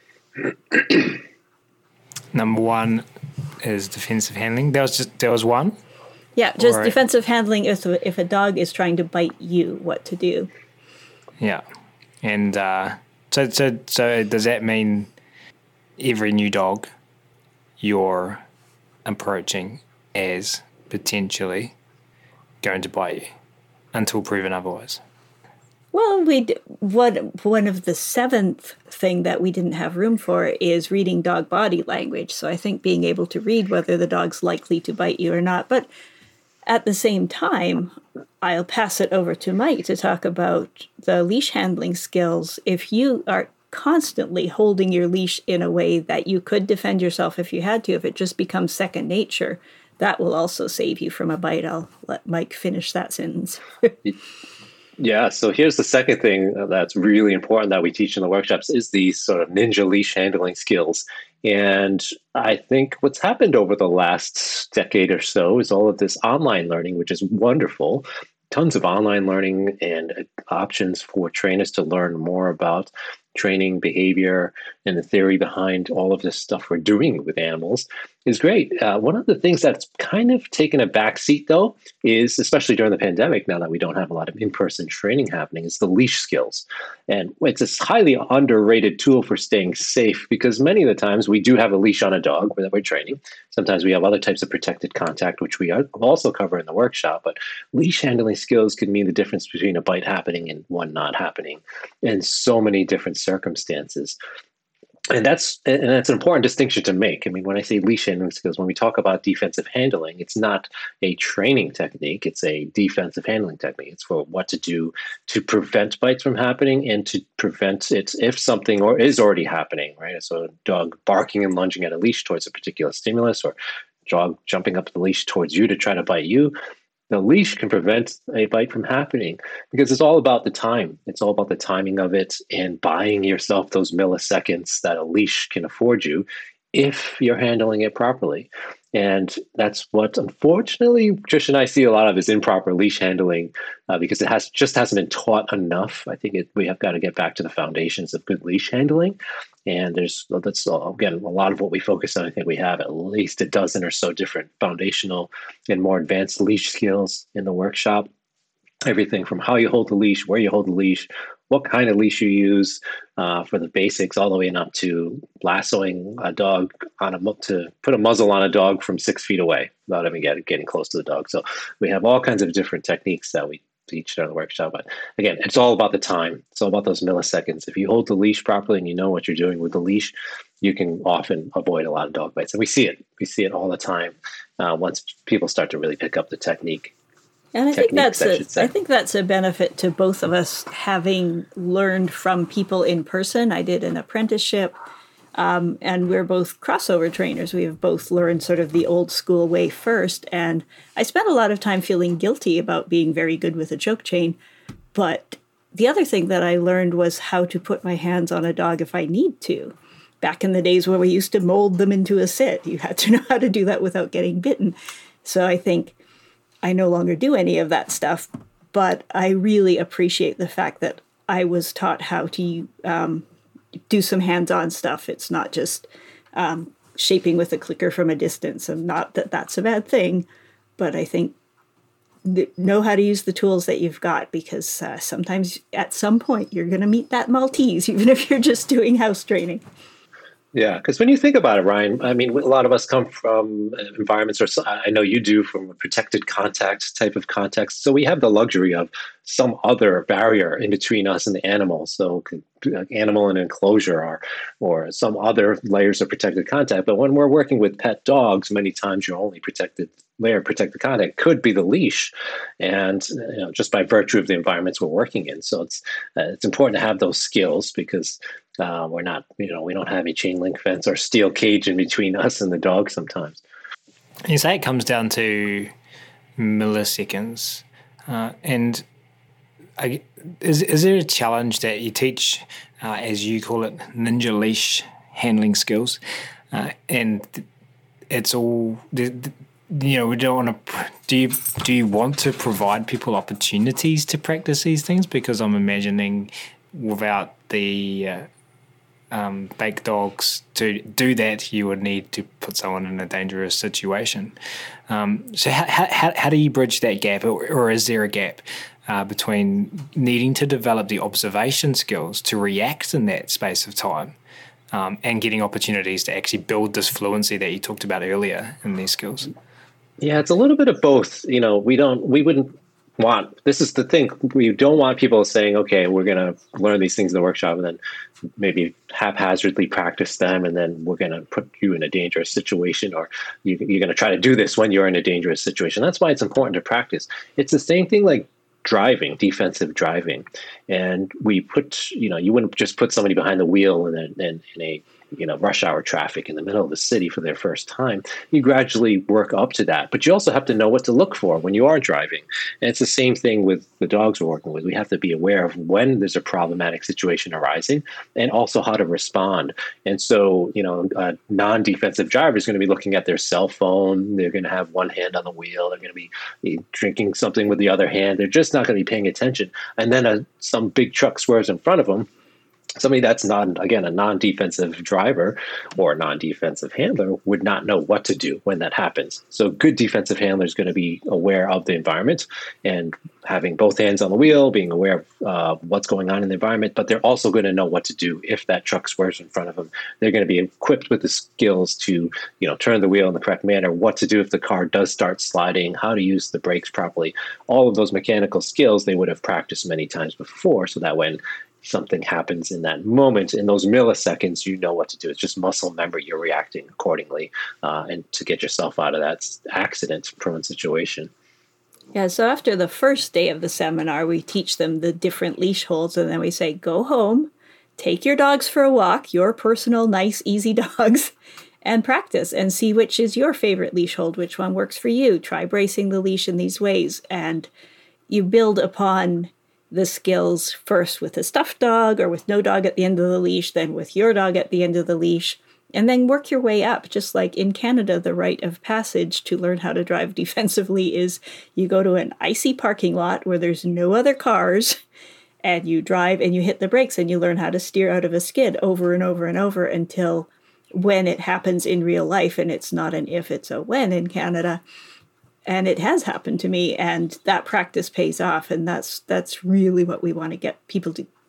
A: Number 1 is defensive handling. There was one?
C: Yeah, just defensive handling if a dog is trying to bite you, what to do.
A: Yeah. And so does that mean every new dog you're approaching as potentially going to bite you until proven otherwise?
C: Well, one of the 7th thing that we didn't have room for is reading dog body language. So I think being able to read whether the dog's likely to bite you or not. But at the same time, I'll pass it over to Mike to talk about the leash handling skills. If you are constantly holding your leash in a way that you could defend yourself if you had to, if it just becomes second nature, that will also save you from a bite. I'll let Mike finish that sentence.
B: Yeah, so here's the second thing that's really important that we teach in the workshops is these sort of ninja leash handling skills. And I think what's happened over the last decade or so is all of this online learning, which is wonderful. Tons of online learning and options for trainers to learn more about training, behavior, and the theory behind all of this stuff we're doing with animals is great. One of the things that's kind of taken a back seat, though, is, especially during the pandemic, now that we don't have a lot of in-person training happening, is the leash skills. And it's a highly underrated tool for staying safe because many of the times we do have a leash on a dog that we're training. Sometimes we have other types of protected contact, which we also cover in the workshop. But leash handling skills can mean the difference between a bite happening and one not happening in so many different circumstances. And that's an important distinction to make. I mean, when I say leash handling skills, when we talk about defensive handling, it's not a training technique. It's a defensive handling technique. It's for what to do to prevent bites from happening and to prevent it if something is already happening, right? So a dog barking and lunging at a leash towards a particular stimulus, or dog jumping up the leash towards you to try to bite you. The leash can prevent a bite from happening because it's all about the time. It's all about the timing of it and buying yourself those milliseconds that a leash can afford you if you're handling it properly. And that's what, unfortunately, Trish and I see a lot of is improper leash handling because it hasn't been taught enough. I think we have got to get back to the foundations of good leash handling. And that's again, a lot of what we focus on. I think we have at least a dozen or so different foundational and more advanced leash skills in the workshop. Everything from how you hold the leash, where you hold the leash, what kind of leash you use for the basics, all the way up to lassoing a dog to put a muzzle on a dog from 6 feet away without even getting close to the dog. So we have all kinds of different techniques that we teach at the workshop. But again, it's all about the time. It's all about those milliseconds. If you hold the leash properly and you know what you're doing with the leash, you can often avoid a lot of dog bites. And we see it. We see it all the time once people start to really pick up the technique.
C: And I think that's a benefit to both of us, having learned from people in person. I did an apprenticeship, and we're both crossover trainers. We have both learned sort of the old school way first. And I spent a lot of time feeling guilty about being very good with a choke chain. But the other thing that I learned was how to put my hands on a dog if I need to. Back in the days when we used to mold them into a sit, you had to know how to do that without getting bitten. So I think I no longer do any of that stuff, but I really appreciate the fact that I was taught how to do some hands-on stuff. It's not just shaping with a clicker from a distance, and not that that's a bad thing, but I think know how to use the tools that you've got, because sometimes at some point you're going to meet that Maltese, even if you're just doing house training.
B: Yeah, because when you think about it, Ryan, I mean, a lot of us come from environments, or I know you do, from a protected contact type of context. So we have the luxury of some other barrier in between us and the animal. So animal and enclosure or some other layers of protected contact. But when we're working with pet dogs, many times your only layer of protected contact could be the leash, and just by virtue of the environments we're working in. So it's important to have those skills, because we're not, we don't have a chain link fence or steel cage in between us and the dog sometimes.
A: You say it comes down to milliseconds, and is there a challenge that you teach, as you call it, ninja leash handling skills, and it's all we don't want to. Do you want to provide people opportunities to practice these things? Because I'm imagining without the bake dogs to do that, you would need to put someone in a dangerous situation. So how do you bridge that gap, or is there a gap between needing to develop the observation skills to react in that space of time, and getting opportunities to actually build this fluency that you talked about earlier in these skills?
B: Yeah, it's a little bit of both. This is the thing. We don't want people saying, okay, we're going to learn these things in the workshop and then maybe haphazardly practice them, and then we're going to put you in a dangerous situation, or you're going to try to do this when you're in a dangerous situation. That's why it's important to practice. It's the same thing like driving, defensive driving. And we put, you wouldn't just put somebody behind the wheel in a rush hour traffic in the middle of the city for their first time. You gradually work up to that, but you also have to know what to look for when you are driving. And it's the same thing with the dogs we're working with. We have to be aware of when there's a problematic situation arising, and also how to respond. And so, a non-defensive driver is going to be looking at their cell phone. They're going to have one hand on the wheel. They're going to be drinking something with the other hand. They're just not going to be paying attention. And then some big truck swerves in front of them. Somebody that's not, again, a non-defensive driver or a non-defensive handler would not know what to do when that happens. So good defensive handler is going to be aware of the environment and having both hands on the wheel, being aware of what's going on in the environment, but they're also going to know what to do if that truck swerves in front of them. They're going to be equipped with the skills to, turn the wheel in the correct manner, what to do if the car does start sliding, how to use the brakes properly. All of those mechanical skills they would have practiced many times before, so that when something happens in that moment, in those milliseconds, you know what to do. It's just muscle memory. You're reacting accordingly, and to get yourself out of that accident-prone situation.
C: Yeah, so after the first day of the seminar, we teach them the different leash holds, and then we say, go home, take your dogs for a walk, your personal, nice, easy dogs, and practice and see which is your favorite leash hold, which one works for you. Try bracing the leash in these ways, and you build upon the skills first with a stuffed dog or with no dog at the end of the leash, then with your dog at the end of the leash, and then work your way up. Just like in Canada, the rite of passage to learn how to drive defensively is you go to an icy parking lot where there's no other cars, and you drive and you hit the brakes and you learn how to steer out of a skid over and over and over until when it happens in real life. And it's not an if, it's a when in Canada. And it has happened to me, and that practice pays off. And that's really what we want to get people to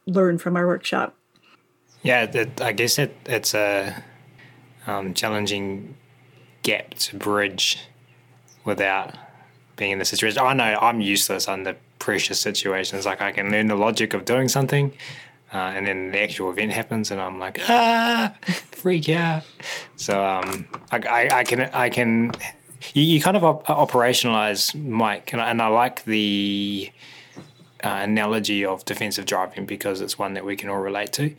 C: learn from our workshop.
A: Yeah, I guess it's a challenging gap to bridge without being in the situation. I know I'm useless under pressure situations. Like I can learn the logic of doing something, and then the actual event happens, and I'm like, freak out. So I can. You kind of operationalize, Mike, and I like the analogy of defensive driving because it's one that we can all relate to.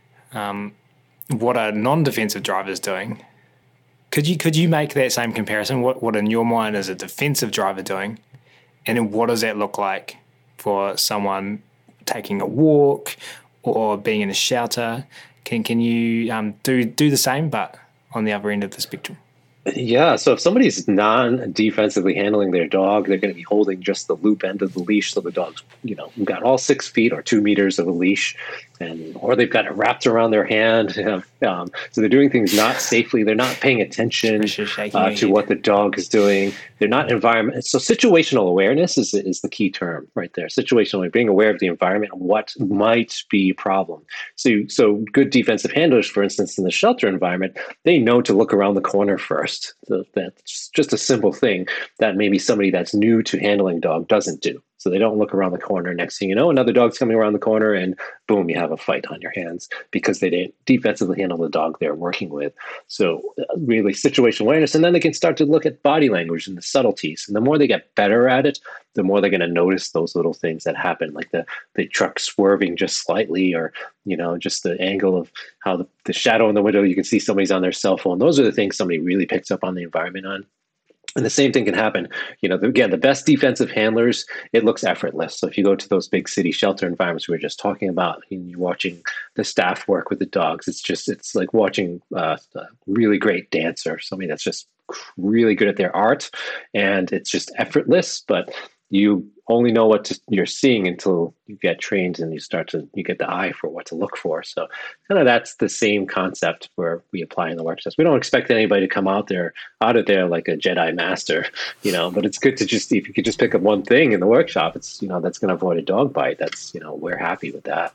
A: What a non-defensive driver is doing. Could you make that same comparison? What in your mind is a defensive driver doing, and then what does that look like for someone taking a walk or being in a shelter? Can you do the same but on the other end of the spectrum?
B: Yeah, so if somebody's non-defensively handling their dog, they're going to be holding just the loop end of the leash. So the dog's, got all 6 feet or 2 meters of a leash, or they've got it wrapped around their hand. So they're doing things not safely. They're not paying attention to what the dog is doing. They're not environment. So situational awareness is the key term right there. Situationally being aware of the environment, what might be a problem. So good defensive handlers, for instance, in the shelter environment, they know to look around the corner first. So that's just a simple thing that maybe somebody that's new to handling dog doesn't do. So they don't look around the corner. Next thing you know, another dog's coming around the corner and boom, you have a fight on your hands because they didn't defensively handle the dog they're working with. So really situational awareness. And then they can start to look at body language and the subtleties. And the more they get better at it, the more they're going to notice those little things that happen, like the truck swerving just slightly, or, just the angle of how the shadow in the window, you can see somebody's on their cell phone. Those are the things somebody really picks up on the environment on. And the same thing can happen. Again, the best defensive handlers, it looks effortless. So if you go to those big city shelter environments we were just talking about, and you're watching the staff work with the dogs, it's like watching a really great dancer, somebody that's just really good at their art, and it's just effortless. But you only know what you're seeing until you get trained and you get the eye for what to look for. So kind of that's the same concept where we apply in the workshops. We don't expect anybody to come out of there like a Jedi master, but it's good to if you could just pick up one thing in the workshop, it's, that's going to avoid a dog bite. That's, we're happy with that.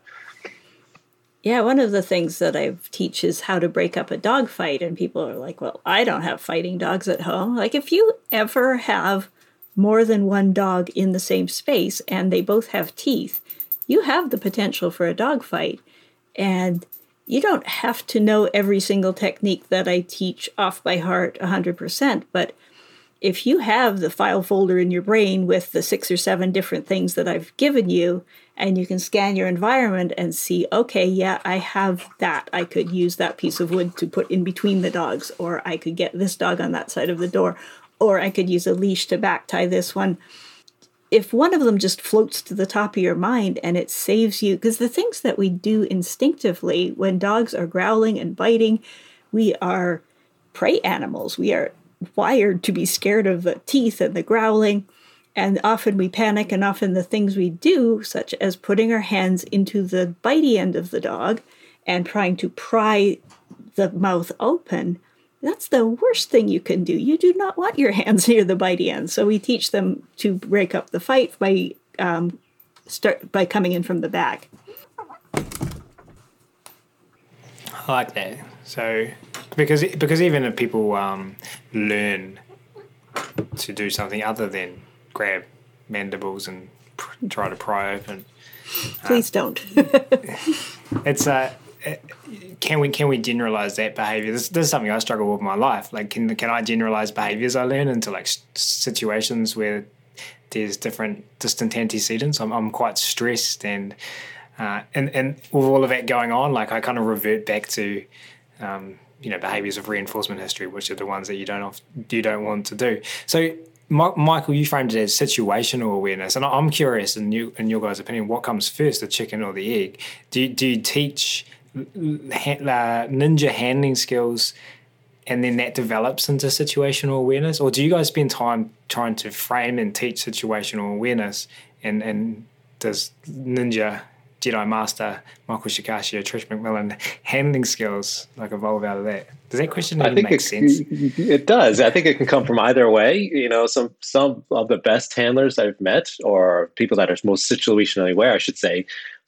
C: Yeah, one of the things that I teach is how to break up a dog fight. And people are like, well, I don't have fighting dogs at home. Like if you ever have more than one dog in the same space and they both have teeth, you have the potential for a dog fight. And you don't have to know every single technique that I teach off by heart 100%. But if you have the file folder in your brain with the 6 or 7 different things that I've given you, and you can scan your environment and see, okay, yeah, I have that. I could use that piece of wood to put in between the dogs, or I could get this dog on that side of the door, or I could use a leash to back tie this one. If one of them just floats to the top of your mind and it saves you, because the things that we do instinctively when dogs are growling and biting, we are prey animals. We are wired to be scared of the teeth and the growling. And often we panic, and often the things we do, such as putting our hands into the bitey end of the dog and trying to pry the mouth open, that's the worst thing you can do. You do not want your hands near the bitey end. So we teach them to break up the fight by coming in from the back.
A: I like that. So because even if people learn to do something other than grab mandibles and try to pry open,
C: please don't.
A: It's can we generalize that behavior? This is something I struggle with in my life. Like, can I generalize behaviors I learn into like situations where there's different distant antecedents? I'm quite stressed, and with all of that going on, like I kind of revert back to behaviors of reinforcement history, which are the ones that you don't want to do. So, Michael, you framed it as situational awareness, and I'm curious, in your guys' opinion, what comes first, the chicken or the egg? Do you teach ninja handling skills, and then that develops into situational awareness, or do you guys spend time trying to frame and teach situational awareness, and does Ninja Jedi Master Michael Shikashi or Trish McMillan handling skills like evolve out of that? Does that question even make sense?
B: It does. I think it can come from either way. Some of the best handlers I've met, or people that are most situationally aware, I should say,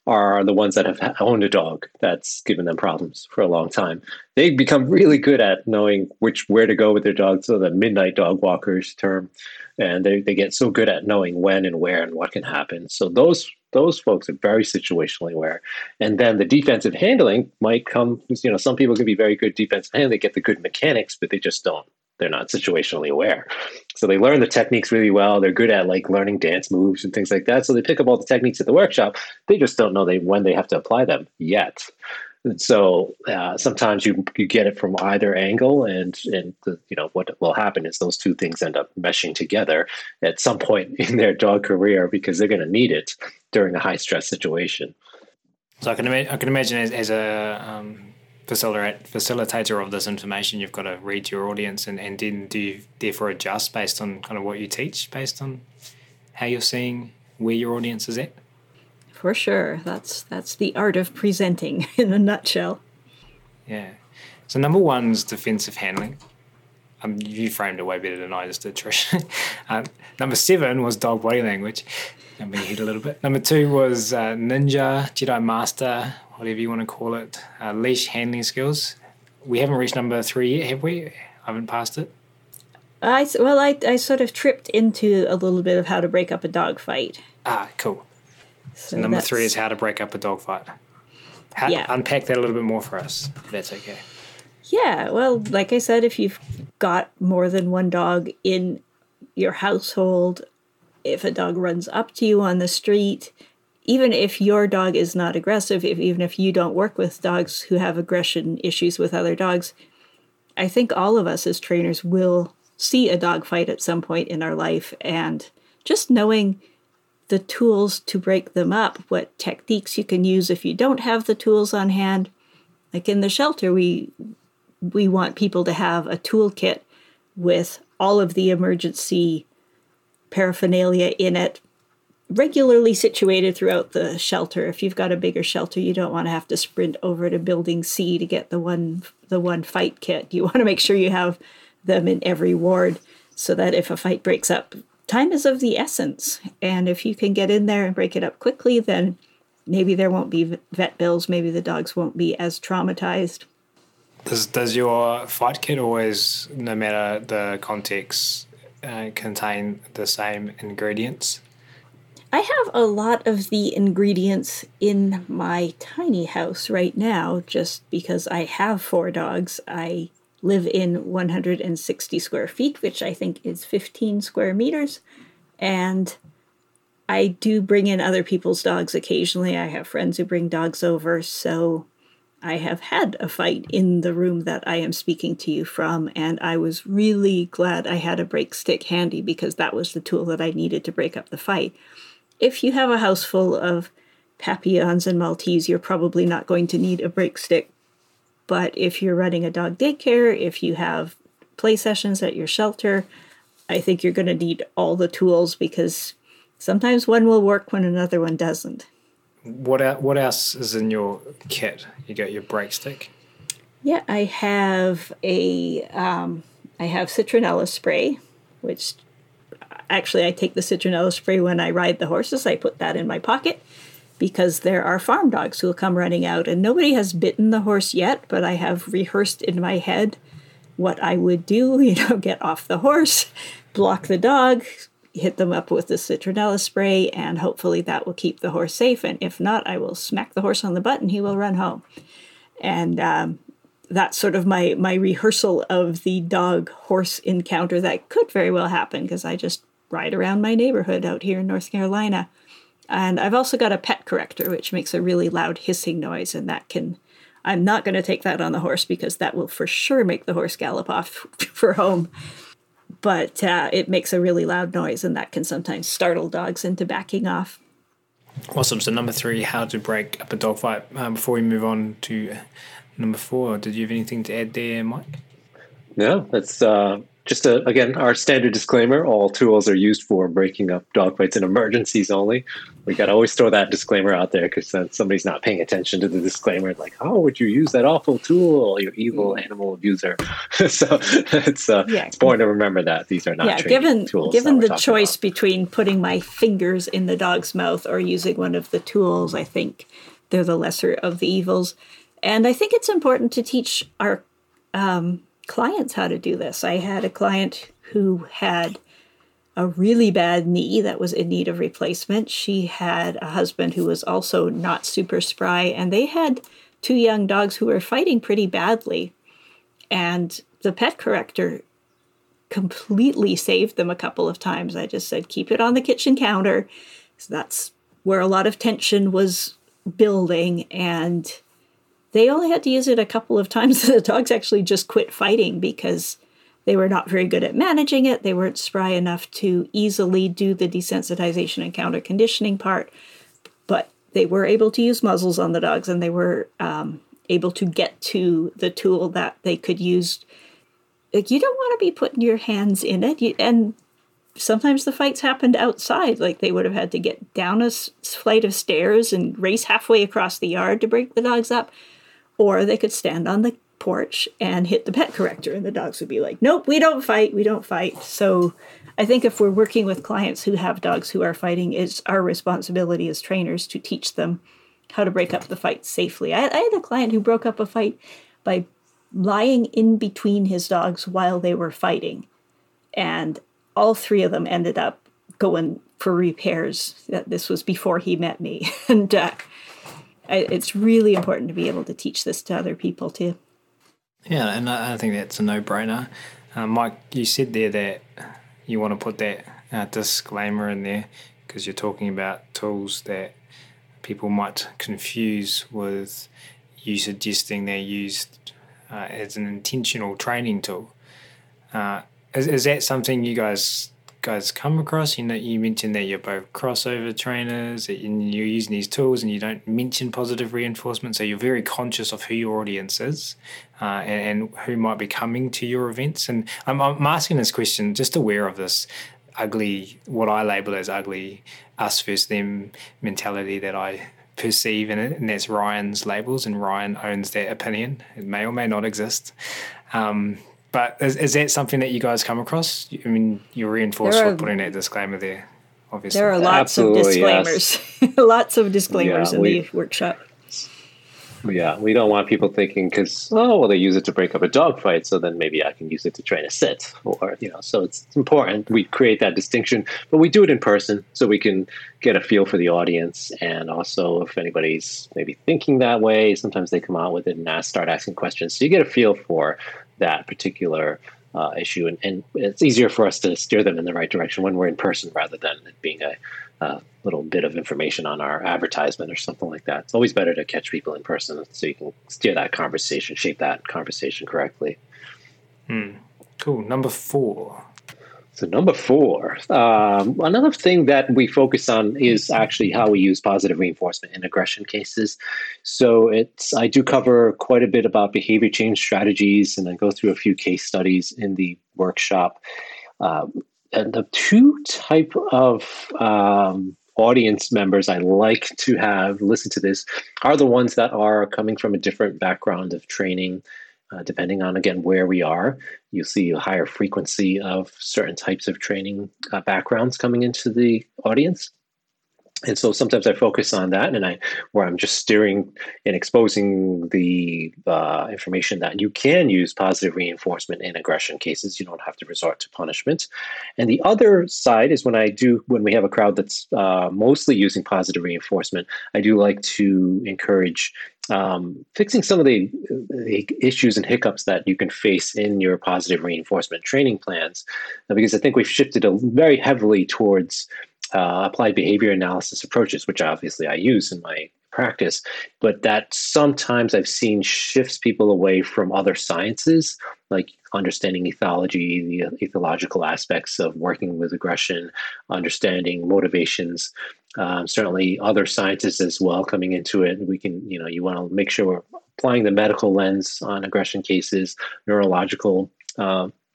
B: are the ones that have owned a dog that's given them problems for a long time. They become really good at knowing where to go with their dog. So the midnight dog walkers term, and they get so good at knowing when and where and what can happen. So those folks are very situationally aware. And then the defensive handling might come, some people can be very good defensive handling. They get the good mechanics, but they just don't. They're not situationally aware. So they learn the techniques really well. They're good at learning dance moves and things like that. So they pick up all the techniques at the workshop. They just don't know when they have to apply them yet. And so sometimes you get it from either angle, and what will happen is those two things end up meshing together at some point in their dog career, because they're going to need it during a high stress situation.
A: So I can imagine as a facilitator of this information, you've got to read your audience, and then do you therefore adjust based on kind of what you teach, based on how you're seeing where your audience is at?
C: For sure. That's the art of presenting in a nutshell.
A: Yeah. So number one's defensive handling. You framed it way better than I just did, Trish. Number 7 was dog body language. Got me hit a little bit. Number 2 was ninja, Jedi master, whatever you want to call it, leash handling skills. We haven't reached number 3 yet, have we? I haven't passed it.
C: I sort of tripped into a little bit of how to break up a dog fight.
A: Cool. So number 3 is how to break up a dog fight. Unpack that a little bit more for us, if that's okay.
C: Yeah, well, like I said, if you've got more than one dog in your household, if a dog runs up to you on the street, even if your dog is not aggressive, even if you don't work with dogs who have aggression issues with other dogs, I think all of us as trainers will see a dog fight at some point in our life, and just knowing the tools to break them up, what techniques you can use if you don't have the tools on hand. Like in the shelter, we want people to have a toolkit with all of the emergency paraphernalia in it, regularly situated throughout the shelter. If you've got a bigger shelter, you don't want to have to sprint over to building C to get the one fight kit. You want to make sure you have them in every ward, so that if a fight breaks up, time is of the essence. And if you can get in there and break it up quickly, then maybe there won't be vet bills. Maybe the dogs won't be as traumatized.
A: Does your fight kit always, no matter the context, contain the same ingredients?
C: I have a lot of the ingredients in my tiny house right now, just because I have 4 dogs. I live in 160 square feet, which I think is 15 square meters. And I do bring in other people's dogs occasionally. I have friends who bring dogs over. So I have had a fight in the room that I am speaking to you from. And I was really glad I had a break stick handy, because that was the tool that I needed to break up the fight. If you have a house full of Papillons and Maltese, you're probably not going to need a break stick. But if you're running a dog daycare, if you have play sessions at your shelter, I think you're going to need all the tools, because sometimes one will work when another one doesn't.
A: What else is in your kit? You got your break stick?
C: Yeah, I have citronella spray, which actually I take the citronella spray when I ride the horses. I put that in my pocket, because there are farm dogs who will come running out, and nobody has bitten the horse yet, but I have rehearsed in my head what I would do, get off the horse, block the dog, hit them up with the citronella spray, and hopefully that will keep the horse safe. And if not, I will smack the horse on the butt and he will run home. And that's sort of my rehearsal of the dog-horse encounter that could very well happen, because I just ride around my neighborhood out here in North Carolina. And I've also got a pet corrector, which makes a really loud hissing noise, and I'm not going to take that on the horse, because that will for sure make the horse gallop off for home. But it makes a really loud noise, and that can sometimes startle dogs into backing off.
A: Awesome. So number 3, how to break up a dog fight. Before we move on to number 4, did you have anything to add there, Mike?
B: No, that's just again, our standard disclaimer, all tools are used for breaking up dogfights in emergencies only. We got to always throw that disclaimer out there because then somebody's not paying attention to the disclaimer. Like, how would you use that awful tool, you evil animal abuser? So it's important to remember that these are not training tools.
C: Given the choice between putting my fingers in the dog's mouth or using one of the tools, I think they're the lesser of the evils. And I think it's important to teach our clients how to do this. I had a client who had a really bad knee that was in need of replacement. She had a husband who was also not super spry, and they had 2 young dogs who were fighting pretty badly. And the pet corrector completely saved them a couple of times. I just said, keep it on the kitchen counter. So that's where a lot of tension was building, and they only had to use it a couple of times. The dogs actually just quit fighting because they were not very good at managing it. They weren't spry enough to easily do the desensitization and counter conditioning part, but they were able to use muzzles on the dogs, and they were able to get to the tool that they could use. Like, you don't want to be putting your hands in it. And sometimes the fights happened outside. Like, they would have had to get down a flight of stairs and race halfway across the yard to break the dogs up. Or they could stand on the porch and hit the pet corrector, and the dogs would be like, nope, we don't fight. So I think if we're working with clients who have dogs who are fighting, it's our responsibility as trainers to teach them how to break up the fight safely. I had a client who broke up a fight by lying in between his dogs while they were fighting. And all 3 of them ended up going for repairs. This was before he met me. And it's really important to be able to teach this to other people too.
A: Yeah, and I think that's a no-brainer. Mike, you said there that you want to put that disclaimer in there because you're talking about tools that people might confuse with you suggesting they're used as an intentional training tool. Is that something you guys come across? You know, you mentioned that you're both crossover trainers and you're using these tools and you don't mention positive reinforcement, so you're very conscious of who your audience is and who might be coming to your events. And I'm asking this question just aware of this ugly, what I label as ugly us versus them mentality that I perceive in it, and that's Ryan's labels, and Ryan owns that opinion. It may or may not exist. But is that something that you guys come across? I mean, you reinforce for putting that disclaimer there, obviously.
C: There are lots of disclaimers. Yes. Lots of disclaimers in the workshop.
B: Yeah, we don't want people thinking because, they use it to break up a dog fight, so then maybe I can use it to train a sit. Or, so it's important we create that distinction. But we do it in person so we can get a feel for the audience. And also, if anybody's maybe thinking that way, sometimes they come out with it and start asking questions. So you get a feel for that particular issue. And it's easier for us to steer them in the right direction when we're in person rather than it being a little bit of information on our advertisement or something like that. It's always better to catch people in person so you can steer that conversation, shape that conversation correctly.
A: Cool. Number 4.
B: So number 4, another thing that we focus on is actually how we use positive reinforcement in aggression cases. So I do cover quite a bit about behavior change strategies, and I go through a few case studies in the workshop. And the 2 type of audience members I like to have listen to this are the ones that are coming from a different background of training. Depending on, again, where we are, you'll see a higher frequency of certain types of training backgrounds coming into the audience. And so sometimes I focus on that, where I'm just steering and exposing the information that you can use positive reinforcement in aggression cases. You don't have to resort to punishment. And the other side is when we have a crowd that's mostly using positive reinforcement, I do like to encourage fixing some of the issues and hiccups that you can face in your positive reinforcement training plans, because I think we've shifted very heavily towards applied behavior analysis approaches, which obviously I use in my practice, but that sometimes I've seen shifts people away from other sciences, like understanding ethology, the ethological aspects of working with aggression, understanding motivations, certainly other sciences as well coming into it. We can, you want to make sure we're applying the medical lens on aggression cases, neurological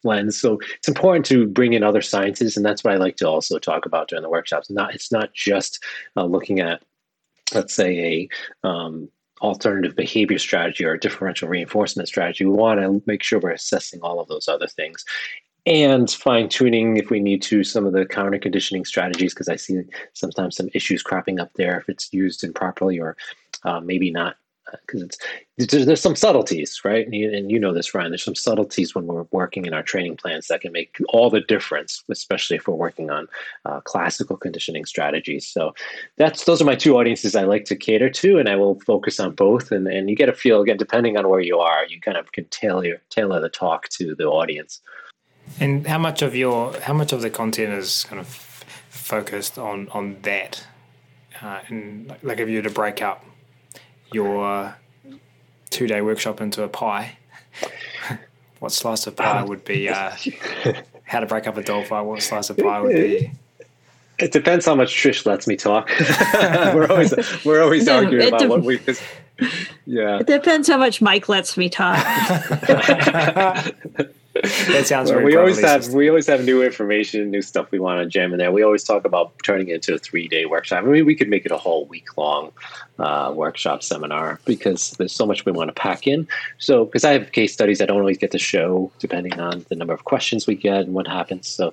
B: lens. So it's important to bring in other sciences, and that's what I like to also talk about during the workshops. It's not just looking at, let's say, a alternative behavior strategy or a differential reinforcement strategy. We want to make sure we're assessing all of those other things and fine tuning if we need to some of the counter conditioning strategies, because I see sometimes some issues cropping up there if it's used improperly or maybe not. Because there's some subtleties, right? And you know this, Ryan. There's some subtleties when we're working in our training plans that can make all the difference, especially if we're working on classical conditioning strategies. So those are my two audiences I like to cater to, and I will focus on both. And you get a feel, again, depending on where you are, you kind of can tailor the talk to the audience.
A: And how much of the content is kind of focused on that? And like if you were to break up your 2-day workshop into a pie, what slice of pie would be how to break up a dog fight? What slice of pie would be?
B: It depends how much Trish lets me talk. we're always arguing about what we. Yeah,
C: it depends how much Mike lets me talk.
A: That sounds very
B: we always have new information, new stuff we want to jam in there. We always talk about turning it into a 3-day workshop. I mean, we could make it a whole week-long workshop seminar because there's so much we want to pack in. So, because I have case studies I don't always get to show, depending on the number of questions we get and what happens. So,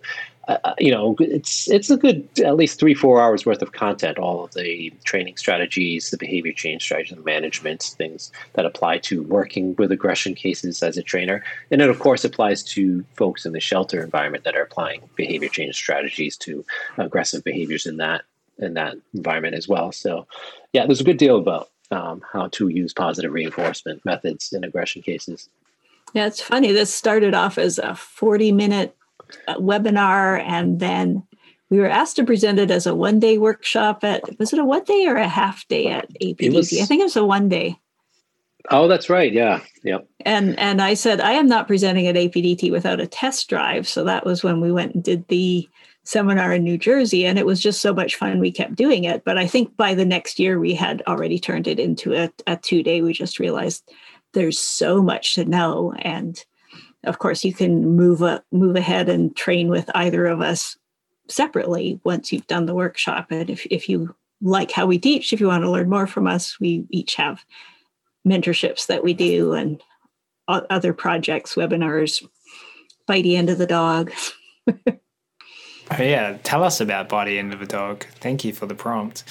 B: it's a good at least 3-4 hours worth of content. All of the training strategies, the behavior change strategies, the management things that apply to working with aggression cases as a trainer, and it of course applies to folks in the shelter environment that are applying behavior change strategies to aggressive behaviors in that environment as well. So, yeah, there's a good deal about how to use positive reinforcement methods in aggression cases.
C: Yeah, it's funny. This started off as a 40-minute webinar, and then we were asked to present it as a 1-day workshop was it a 1 day or a half day at APDT? I think it was a 1 day.
B: Oh, that's right. Yeah. Yep.
C: And I said, I am not presenting at APDT without a test drive. So that was when we went and did the seminar in New Jersey, and it was just so much fun. We kept doing it. But I think by the next year, we had already turned it into a 2-day. We just realized there's so much to know. And of course, you can move ahead and train with either of us separately once you've done the workshop. And if you like how we teach, if you want to learn more from us, we each have mentorships that we do and other projects, webinars, Bitey End of the Dog.
A: Oh, yeah, tell us about Bitey End of a Dog. Thank you for the prompt.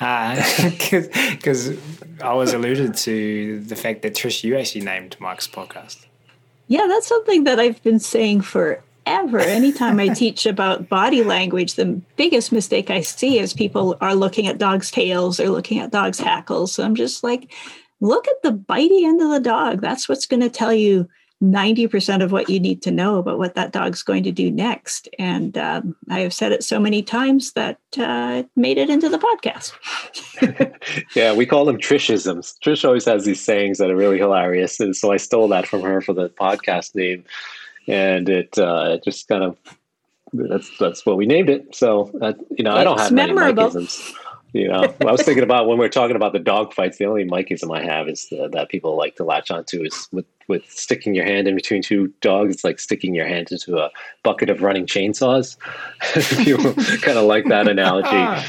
A: Because I was alluded to the fact that Trish, you actually named Mike's podcast.
C: Yeah, that's something that I've been saying forever. Anytime I teach about body language, the biggest mistake I see is people are looking at dogs' tails or looking at dogs' hackles. So I'm just like, look at the bitey end of the dog. That's what's going to tell you 90% of what you need to know about what that dog's going to do next. And I have said it so many times that it made it into the podcast.
B: Yeah, we call them Trishisms. Trish always has these sayings that are really hilarious. And so I stole that from her for the podcast name. And it just kind of, that's what we named it. So, I don't have many Mikeisms. I was thinking about when we're talking about the dog fights, the only Mikeism I have is that people like to latch onto is with sticking your hand in between two dogs. It's like sticking your hand into a bucket of running chainsaws. If you kind of like that analogy.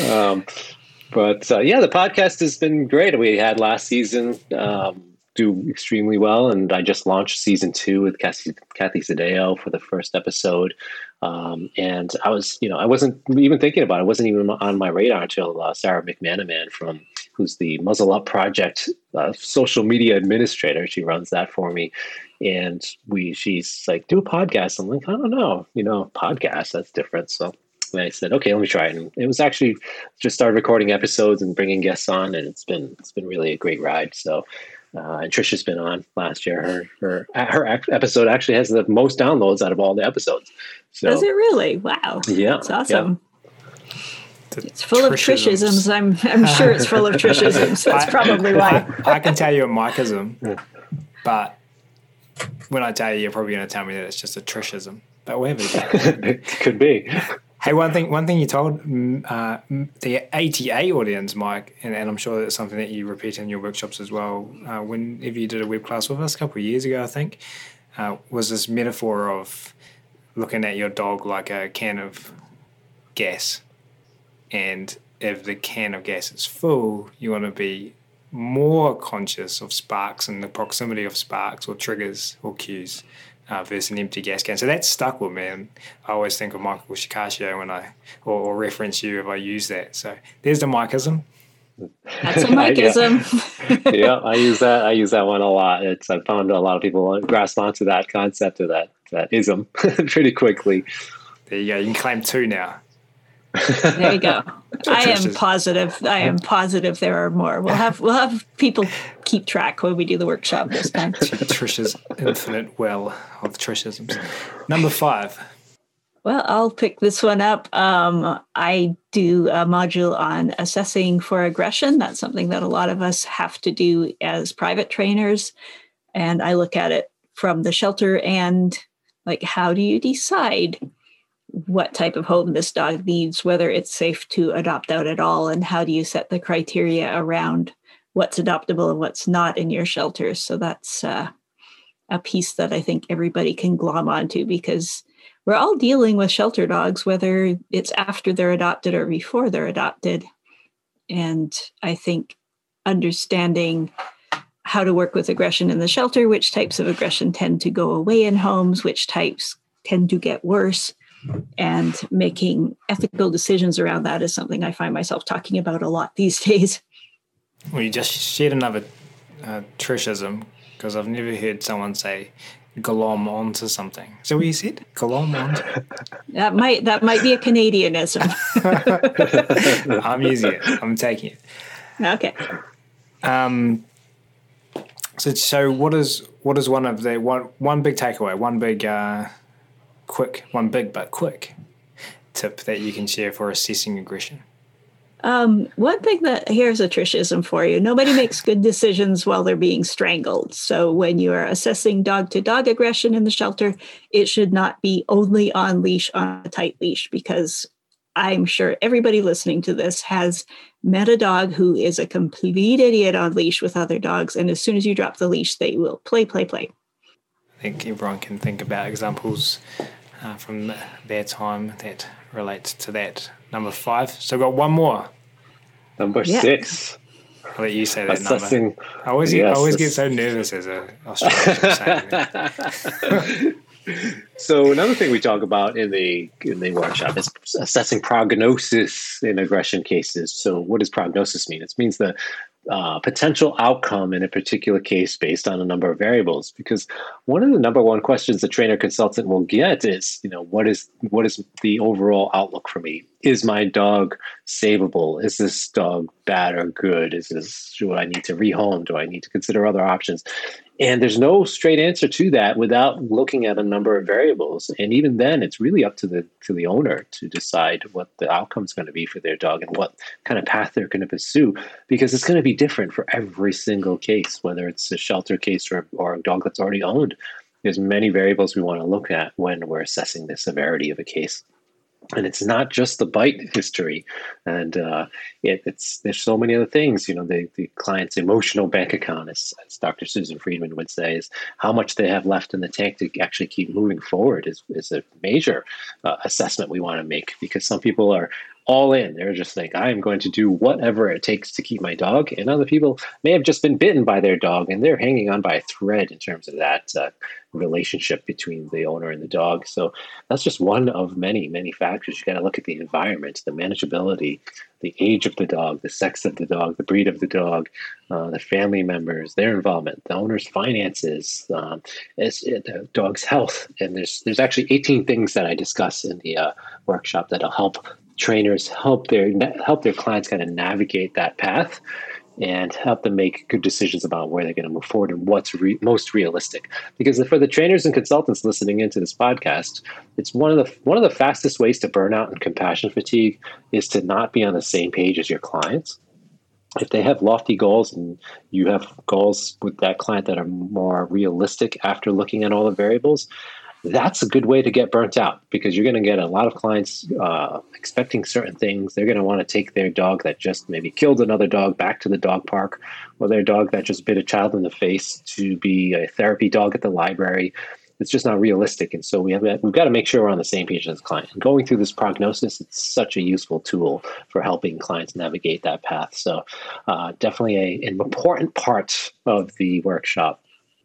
B: But the podcast has been great. We had last season do extremely well, and I just launched season 2 with Kathy Zadeo for the first episode. And I wasn't even thinking about it. It wasn't even on my radar until Sarah McManaman who's the Muzzle Up Project social media administrator. She runs that for me. And she's like, do a podcast. I'm like, I don't know, podcast, that's different. So I said, okay, let me try it. And it was actually just started recording episodes and bringing guests on, and it's been really a great ride. So, and Trisha's been on last year. Her episode actually has the most downloads out of all the episodes. So,
C: does it really? Wow.
B: Yeah.
C: That's awesome.
A: Yeah.
C: It's full of Trishisms. I'm sure it's full of Trishisms. That's probably why.
A: I can tell you a Mikeism, but when I tell you, you're probably going to tell me that it's just a Trishism. But whatever.
B: It could be.
A: Hey, one thing you told the ATA audience, Mike, and I'm sure that's something that you repeat in your workshops as well. Whenever you did a web class with us a couple of years ago, I think, was this metaphor of looking at your dog like a can of gas. And if the can of gas is full, you want to be more conscious of sparks and the proximity of sparks or triggers or cues versus an empty gas can. So that's stuck with me. And I always think of Michael Shikashio when or reference you if I use that. So there's the Mikeism.
C: That's a Mikeism.
B: Yeah, I use that. I use that one a lot. I found a lot of people grasp onto that concept of that ism pretty quickly.
A: There you go. You can claim 2 now.
C: There you go. I am positive there are more. We'll have people keep track when we do the workshop this time.
A: Trisha's infinite well of Trishisms. Number 5.
C: Well, I'll pick this one up. I do a module on assessing for aggression. That's something that a lot of us have to do as private trainers. And I look at it from the shelter and like, how do you decide what type of home this dog needs, whether it's safe to adopt out at all, and how do you set the criteria around what's adoptable and what's not in your shelter? So that's a piece that I think everybody can glom onto, because we're all dealing with shelter dogs, whether it's after they're adopted or before they're adopted. And I think understanding how to work with aggression in the shelter, which types of aggression tend to go away in homes, which types tend to get worse, and making ethical decisions around that is something I find myself talking about a lot these days.
A: Well, you just shared another Trishism, because I've never heard someone say glom onto something. So what you said? Glom onto?
C: That might be a Canadianism.
A: I'm using it. I'm taking it.
C: Okay.
A: So what is one of the one big takeaway, one big quick tip that you can share for assessing aggression?
C: One thing here's a Trishism for you. Nobody makes good decisions while they're being strangled. So when you are assessing dog-to-dog aggression in the shelter, it should not be only on leash, on a tight leash, because I'm sure everybody listening to this has met a dog who is a complete idiot on leash with other dogs. And as soon as you drop the leash, they will play.
A: I think everyone can think about examples from their time that relates to that. Number 5. So I've got one more.
B: Number 6.
A: I'll let you say that
B: Assessing,
A: number. I always get so nervous as an Australian saying that.
B: So another thing we talk about in the workshop is assessing prognosis in aggression cases. So what does prognosis mean? It means the potential outcome in a particular case based on a number of variables. Because one of the number one questions the trainer consultant will get is, what is the overall outlook for me? Is my dog savable? Is this dog bad or good? Do I need to rehome? Do I need to consider other options? And there's no straight answer to that without looking at a number of variables. And even then, it's really up to the owner to decide what the outcome is going to be for their dog and what kind of path they're going to pursue, because it's going to be different for every single case, whether it's a shelter case or a dog that's already owned. There's many variables we want to look at when we're assessing the severity of a case. And it's not just the bite history, and there's so many other things. The client's emotional bank account, as Dr. Susan Friedman would say, is how much they have left in the tank to actually keep moving forward is a major assessment we want to make, because some people are all in. They're just like, I am going to do whatever it takes to keep my dog. And other people may have just been bitten by their dog and they're hanging on by a thread in terms of that relationship between the owner and the dog. So that's just one of many, many factors. You got to look at the environment, the manageability, the age of the dog, the sex of the dog, the breed of the dog, the family members, their involvement, the owner's finances, the dog's health. And there's actually 18 things that I discuss in the workshop that'll help trainers help their clients kind of navigate that path and help them make good decisions about where they're going to move forward and what's most realistic. Because for the trainers and consultants listening into this podcast, it's one of the fastest ways to burnout and compassion fatigue is to not be on the same page as your clients. If they have lofty goals and you have goals with that client that are more realistic after looking at all the variables, that's a good way to get burnt out, because you're going to get a lot of clients expecting certain things. They're going to want to take their dog that just maybe killed another dog back to the dog park, or their dog that just bit a child in the face to be a therapy dog at the library. it's just not realistic. And so we've got to make sure we're on the same page as the client. And going through this prognosis, it's such a useful tool for helping clients navigate that path. So definitely an important part of the workshop.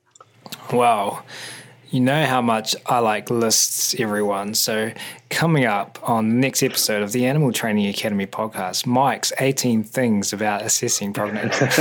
A: Wow. You know how much I like lists, everyone. So coming up on the next episode of the Animal Training Academy podcast, Mike's 18 things about assessing prognosis.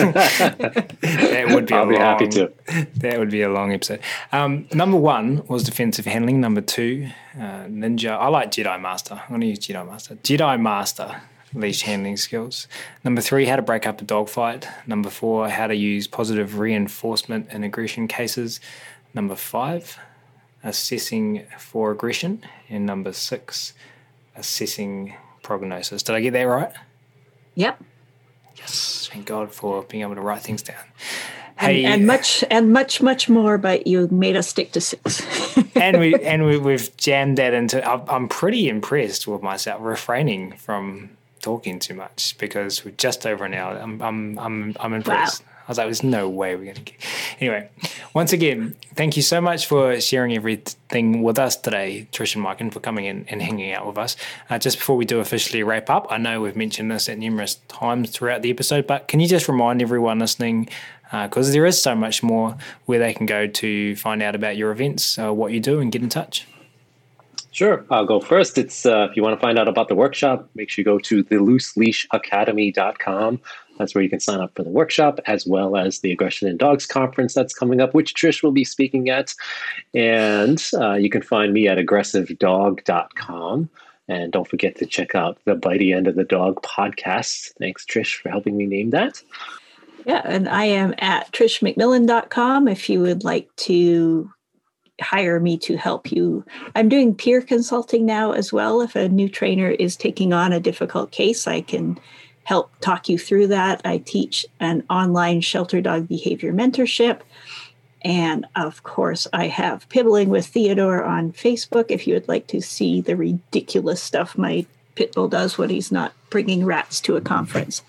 A: That would be happy to. That would be a long episode. Number 1 was defensive handling. Number 2, ninja. I like Jedi Master. I'm going to use Jedi Master. Jedi Master, leash handling skills. Number 3, how to break up a dogfight. Number 4, how to use positive reinforcement in aggression cases. Number 5, assessing for aggression. And number 6, assessing prognosis. Did I get that right?
C: Yep.
A: Yes. Thank God for being able to write things down.
C: And much more, but you made us stick to 6.
A: and we've jammed that into. I'm pretty impressed with myself refraining from talking too much because we're just over an hour. I'm impressed. Wow. I was like, there's no way we're going to get... Anyway, once again, thank you so much for sharing everything with us today, Trish and Mike, and for coming in and hanging out with us. Just before we do officially wrap up, I know we've mentioned this at numerous times throughout the episode, but can you just remind everyone listening, because there is so much more, where they can go to find out about your events, what you do, and get in touch?
B: Sure. I'll go first. It's if you want to find out about the workshop, make sure you go to thelooseleashacademy.com. That's where you can sign up for the workshop, as well as the Aggression in Dogs conference that's coming up, which Trish will be speaking at. And you can find me at aggressivedog.com. And don't forget to check out the Bitey End of the Dog podcast. Thanks, Trish, for helping me name that.
C: Yeah, and I am at trishmcmillan.com if you would like to hire me to help you. I'm doing peer consulting now as well. If a new trainer is taking on a difficult case, I can help talk you through that. I teach an online shelter dog behavior mentorship. And of course, I have Pibbling with Theodore on Facebook if you would like to see the ridiculous stuff my pit bull does when he's not bringing rats to a conference.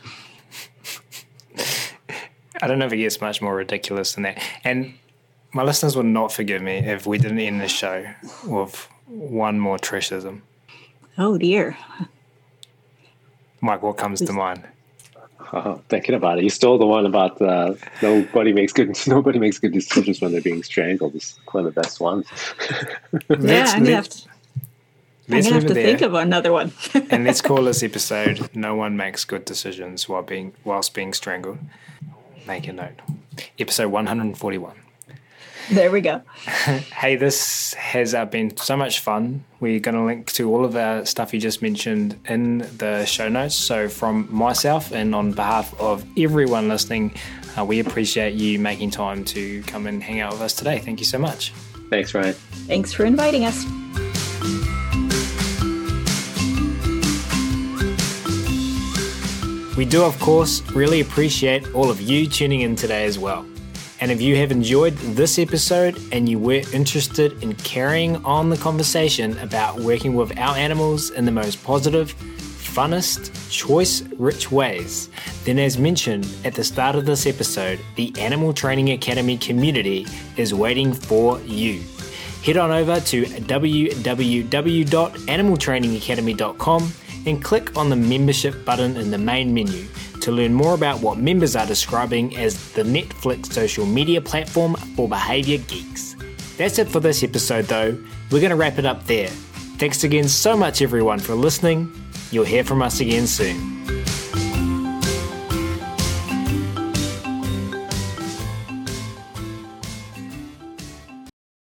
A: I don't know if it gets much more ridiculous than that. And my listeners will not forgive me if we didn't end the show with one more Trishism.
C: Oh, dear.
A: Mike, what comes to mind?
B: Thinking about it, you stole the one about nobody makes good decisions when they're being strangled. It's one of the best ones.
C: I'm gonna have to think of another one.
A: And let's call this episode "No One Makes Good Decisions Whilst Being Strangled." Make a note. Episode 141.
C: There we go.
A: Hey, this has been so much fun. We're going to link to all of our stuff you just mentioned in the show notes. So from myself and on behalf of everyone listening, we appreciate you making time to come and hang out with us today. Thank you so much.
B: Thanks, Ryan.
C: Thanks for inviting us.
A: We do, of course, really appreciate all of you tuning in today as well. And if you have enjoyed this episode and you were interested in carrying on the conversation about working with our animals in the most positive, funnest, choice-rich ways, then as mentioned at the start of this episode, the Animal Training Academy community is waiting for you. Head on over to www.animaltrainingacademy.com and click on the membership button in the main menu to learn more about what members are describing as the Netflix social media platform for behavior geeks. That's it for this episode though. We're going to wrap it up there. Thanks again so much everyone for listening. You'll hear from us again soon.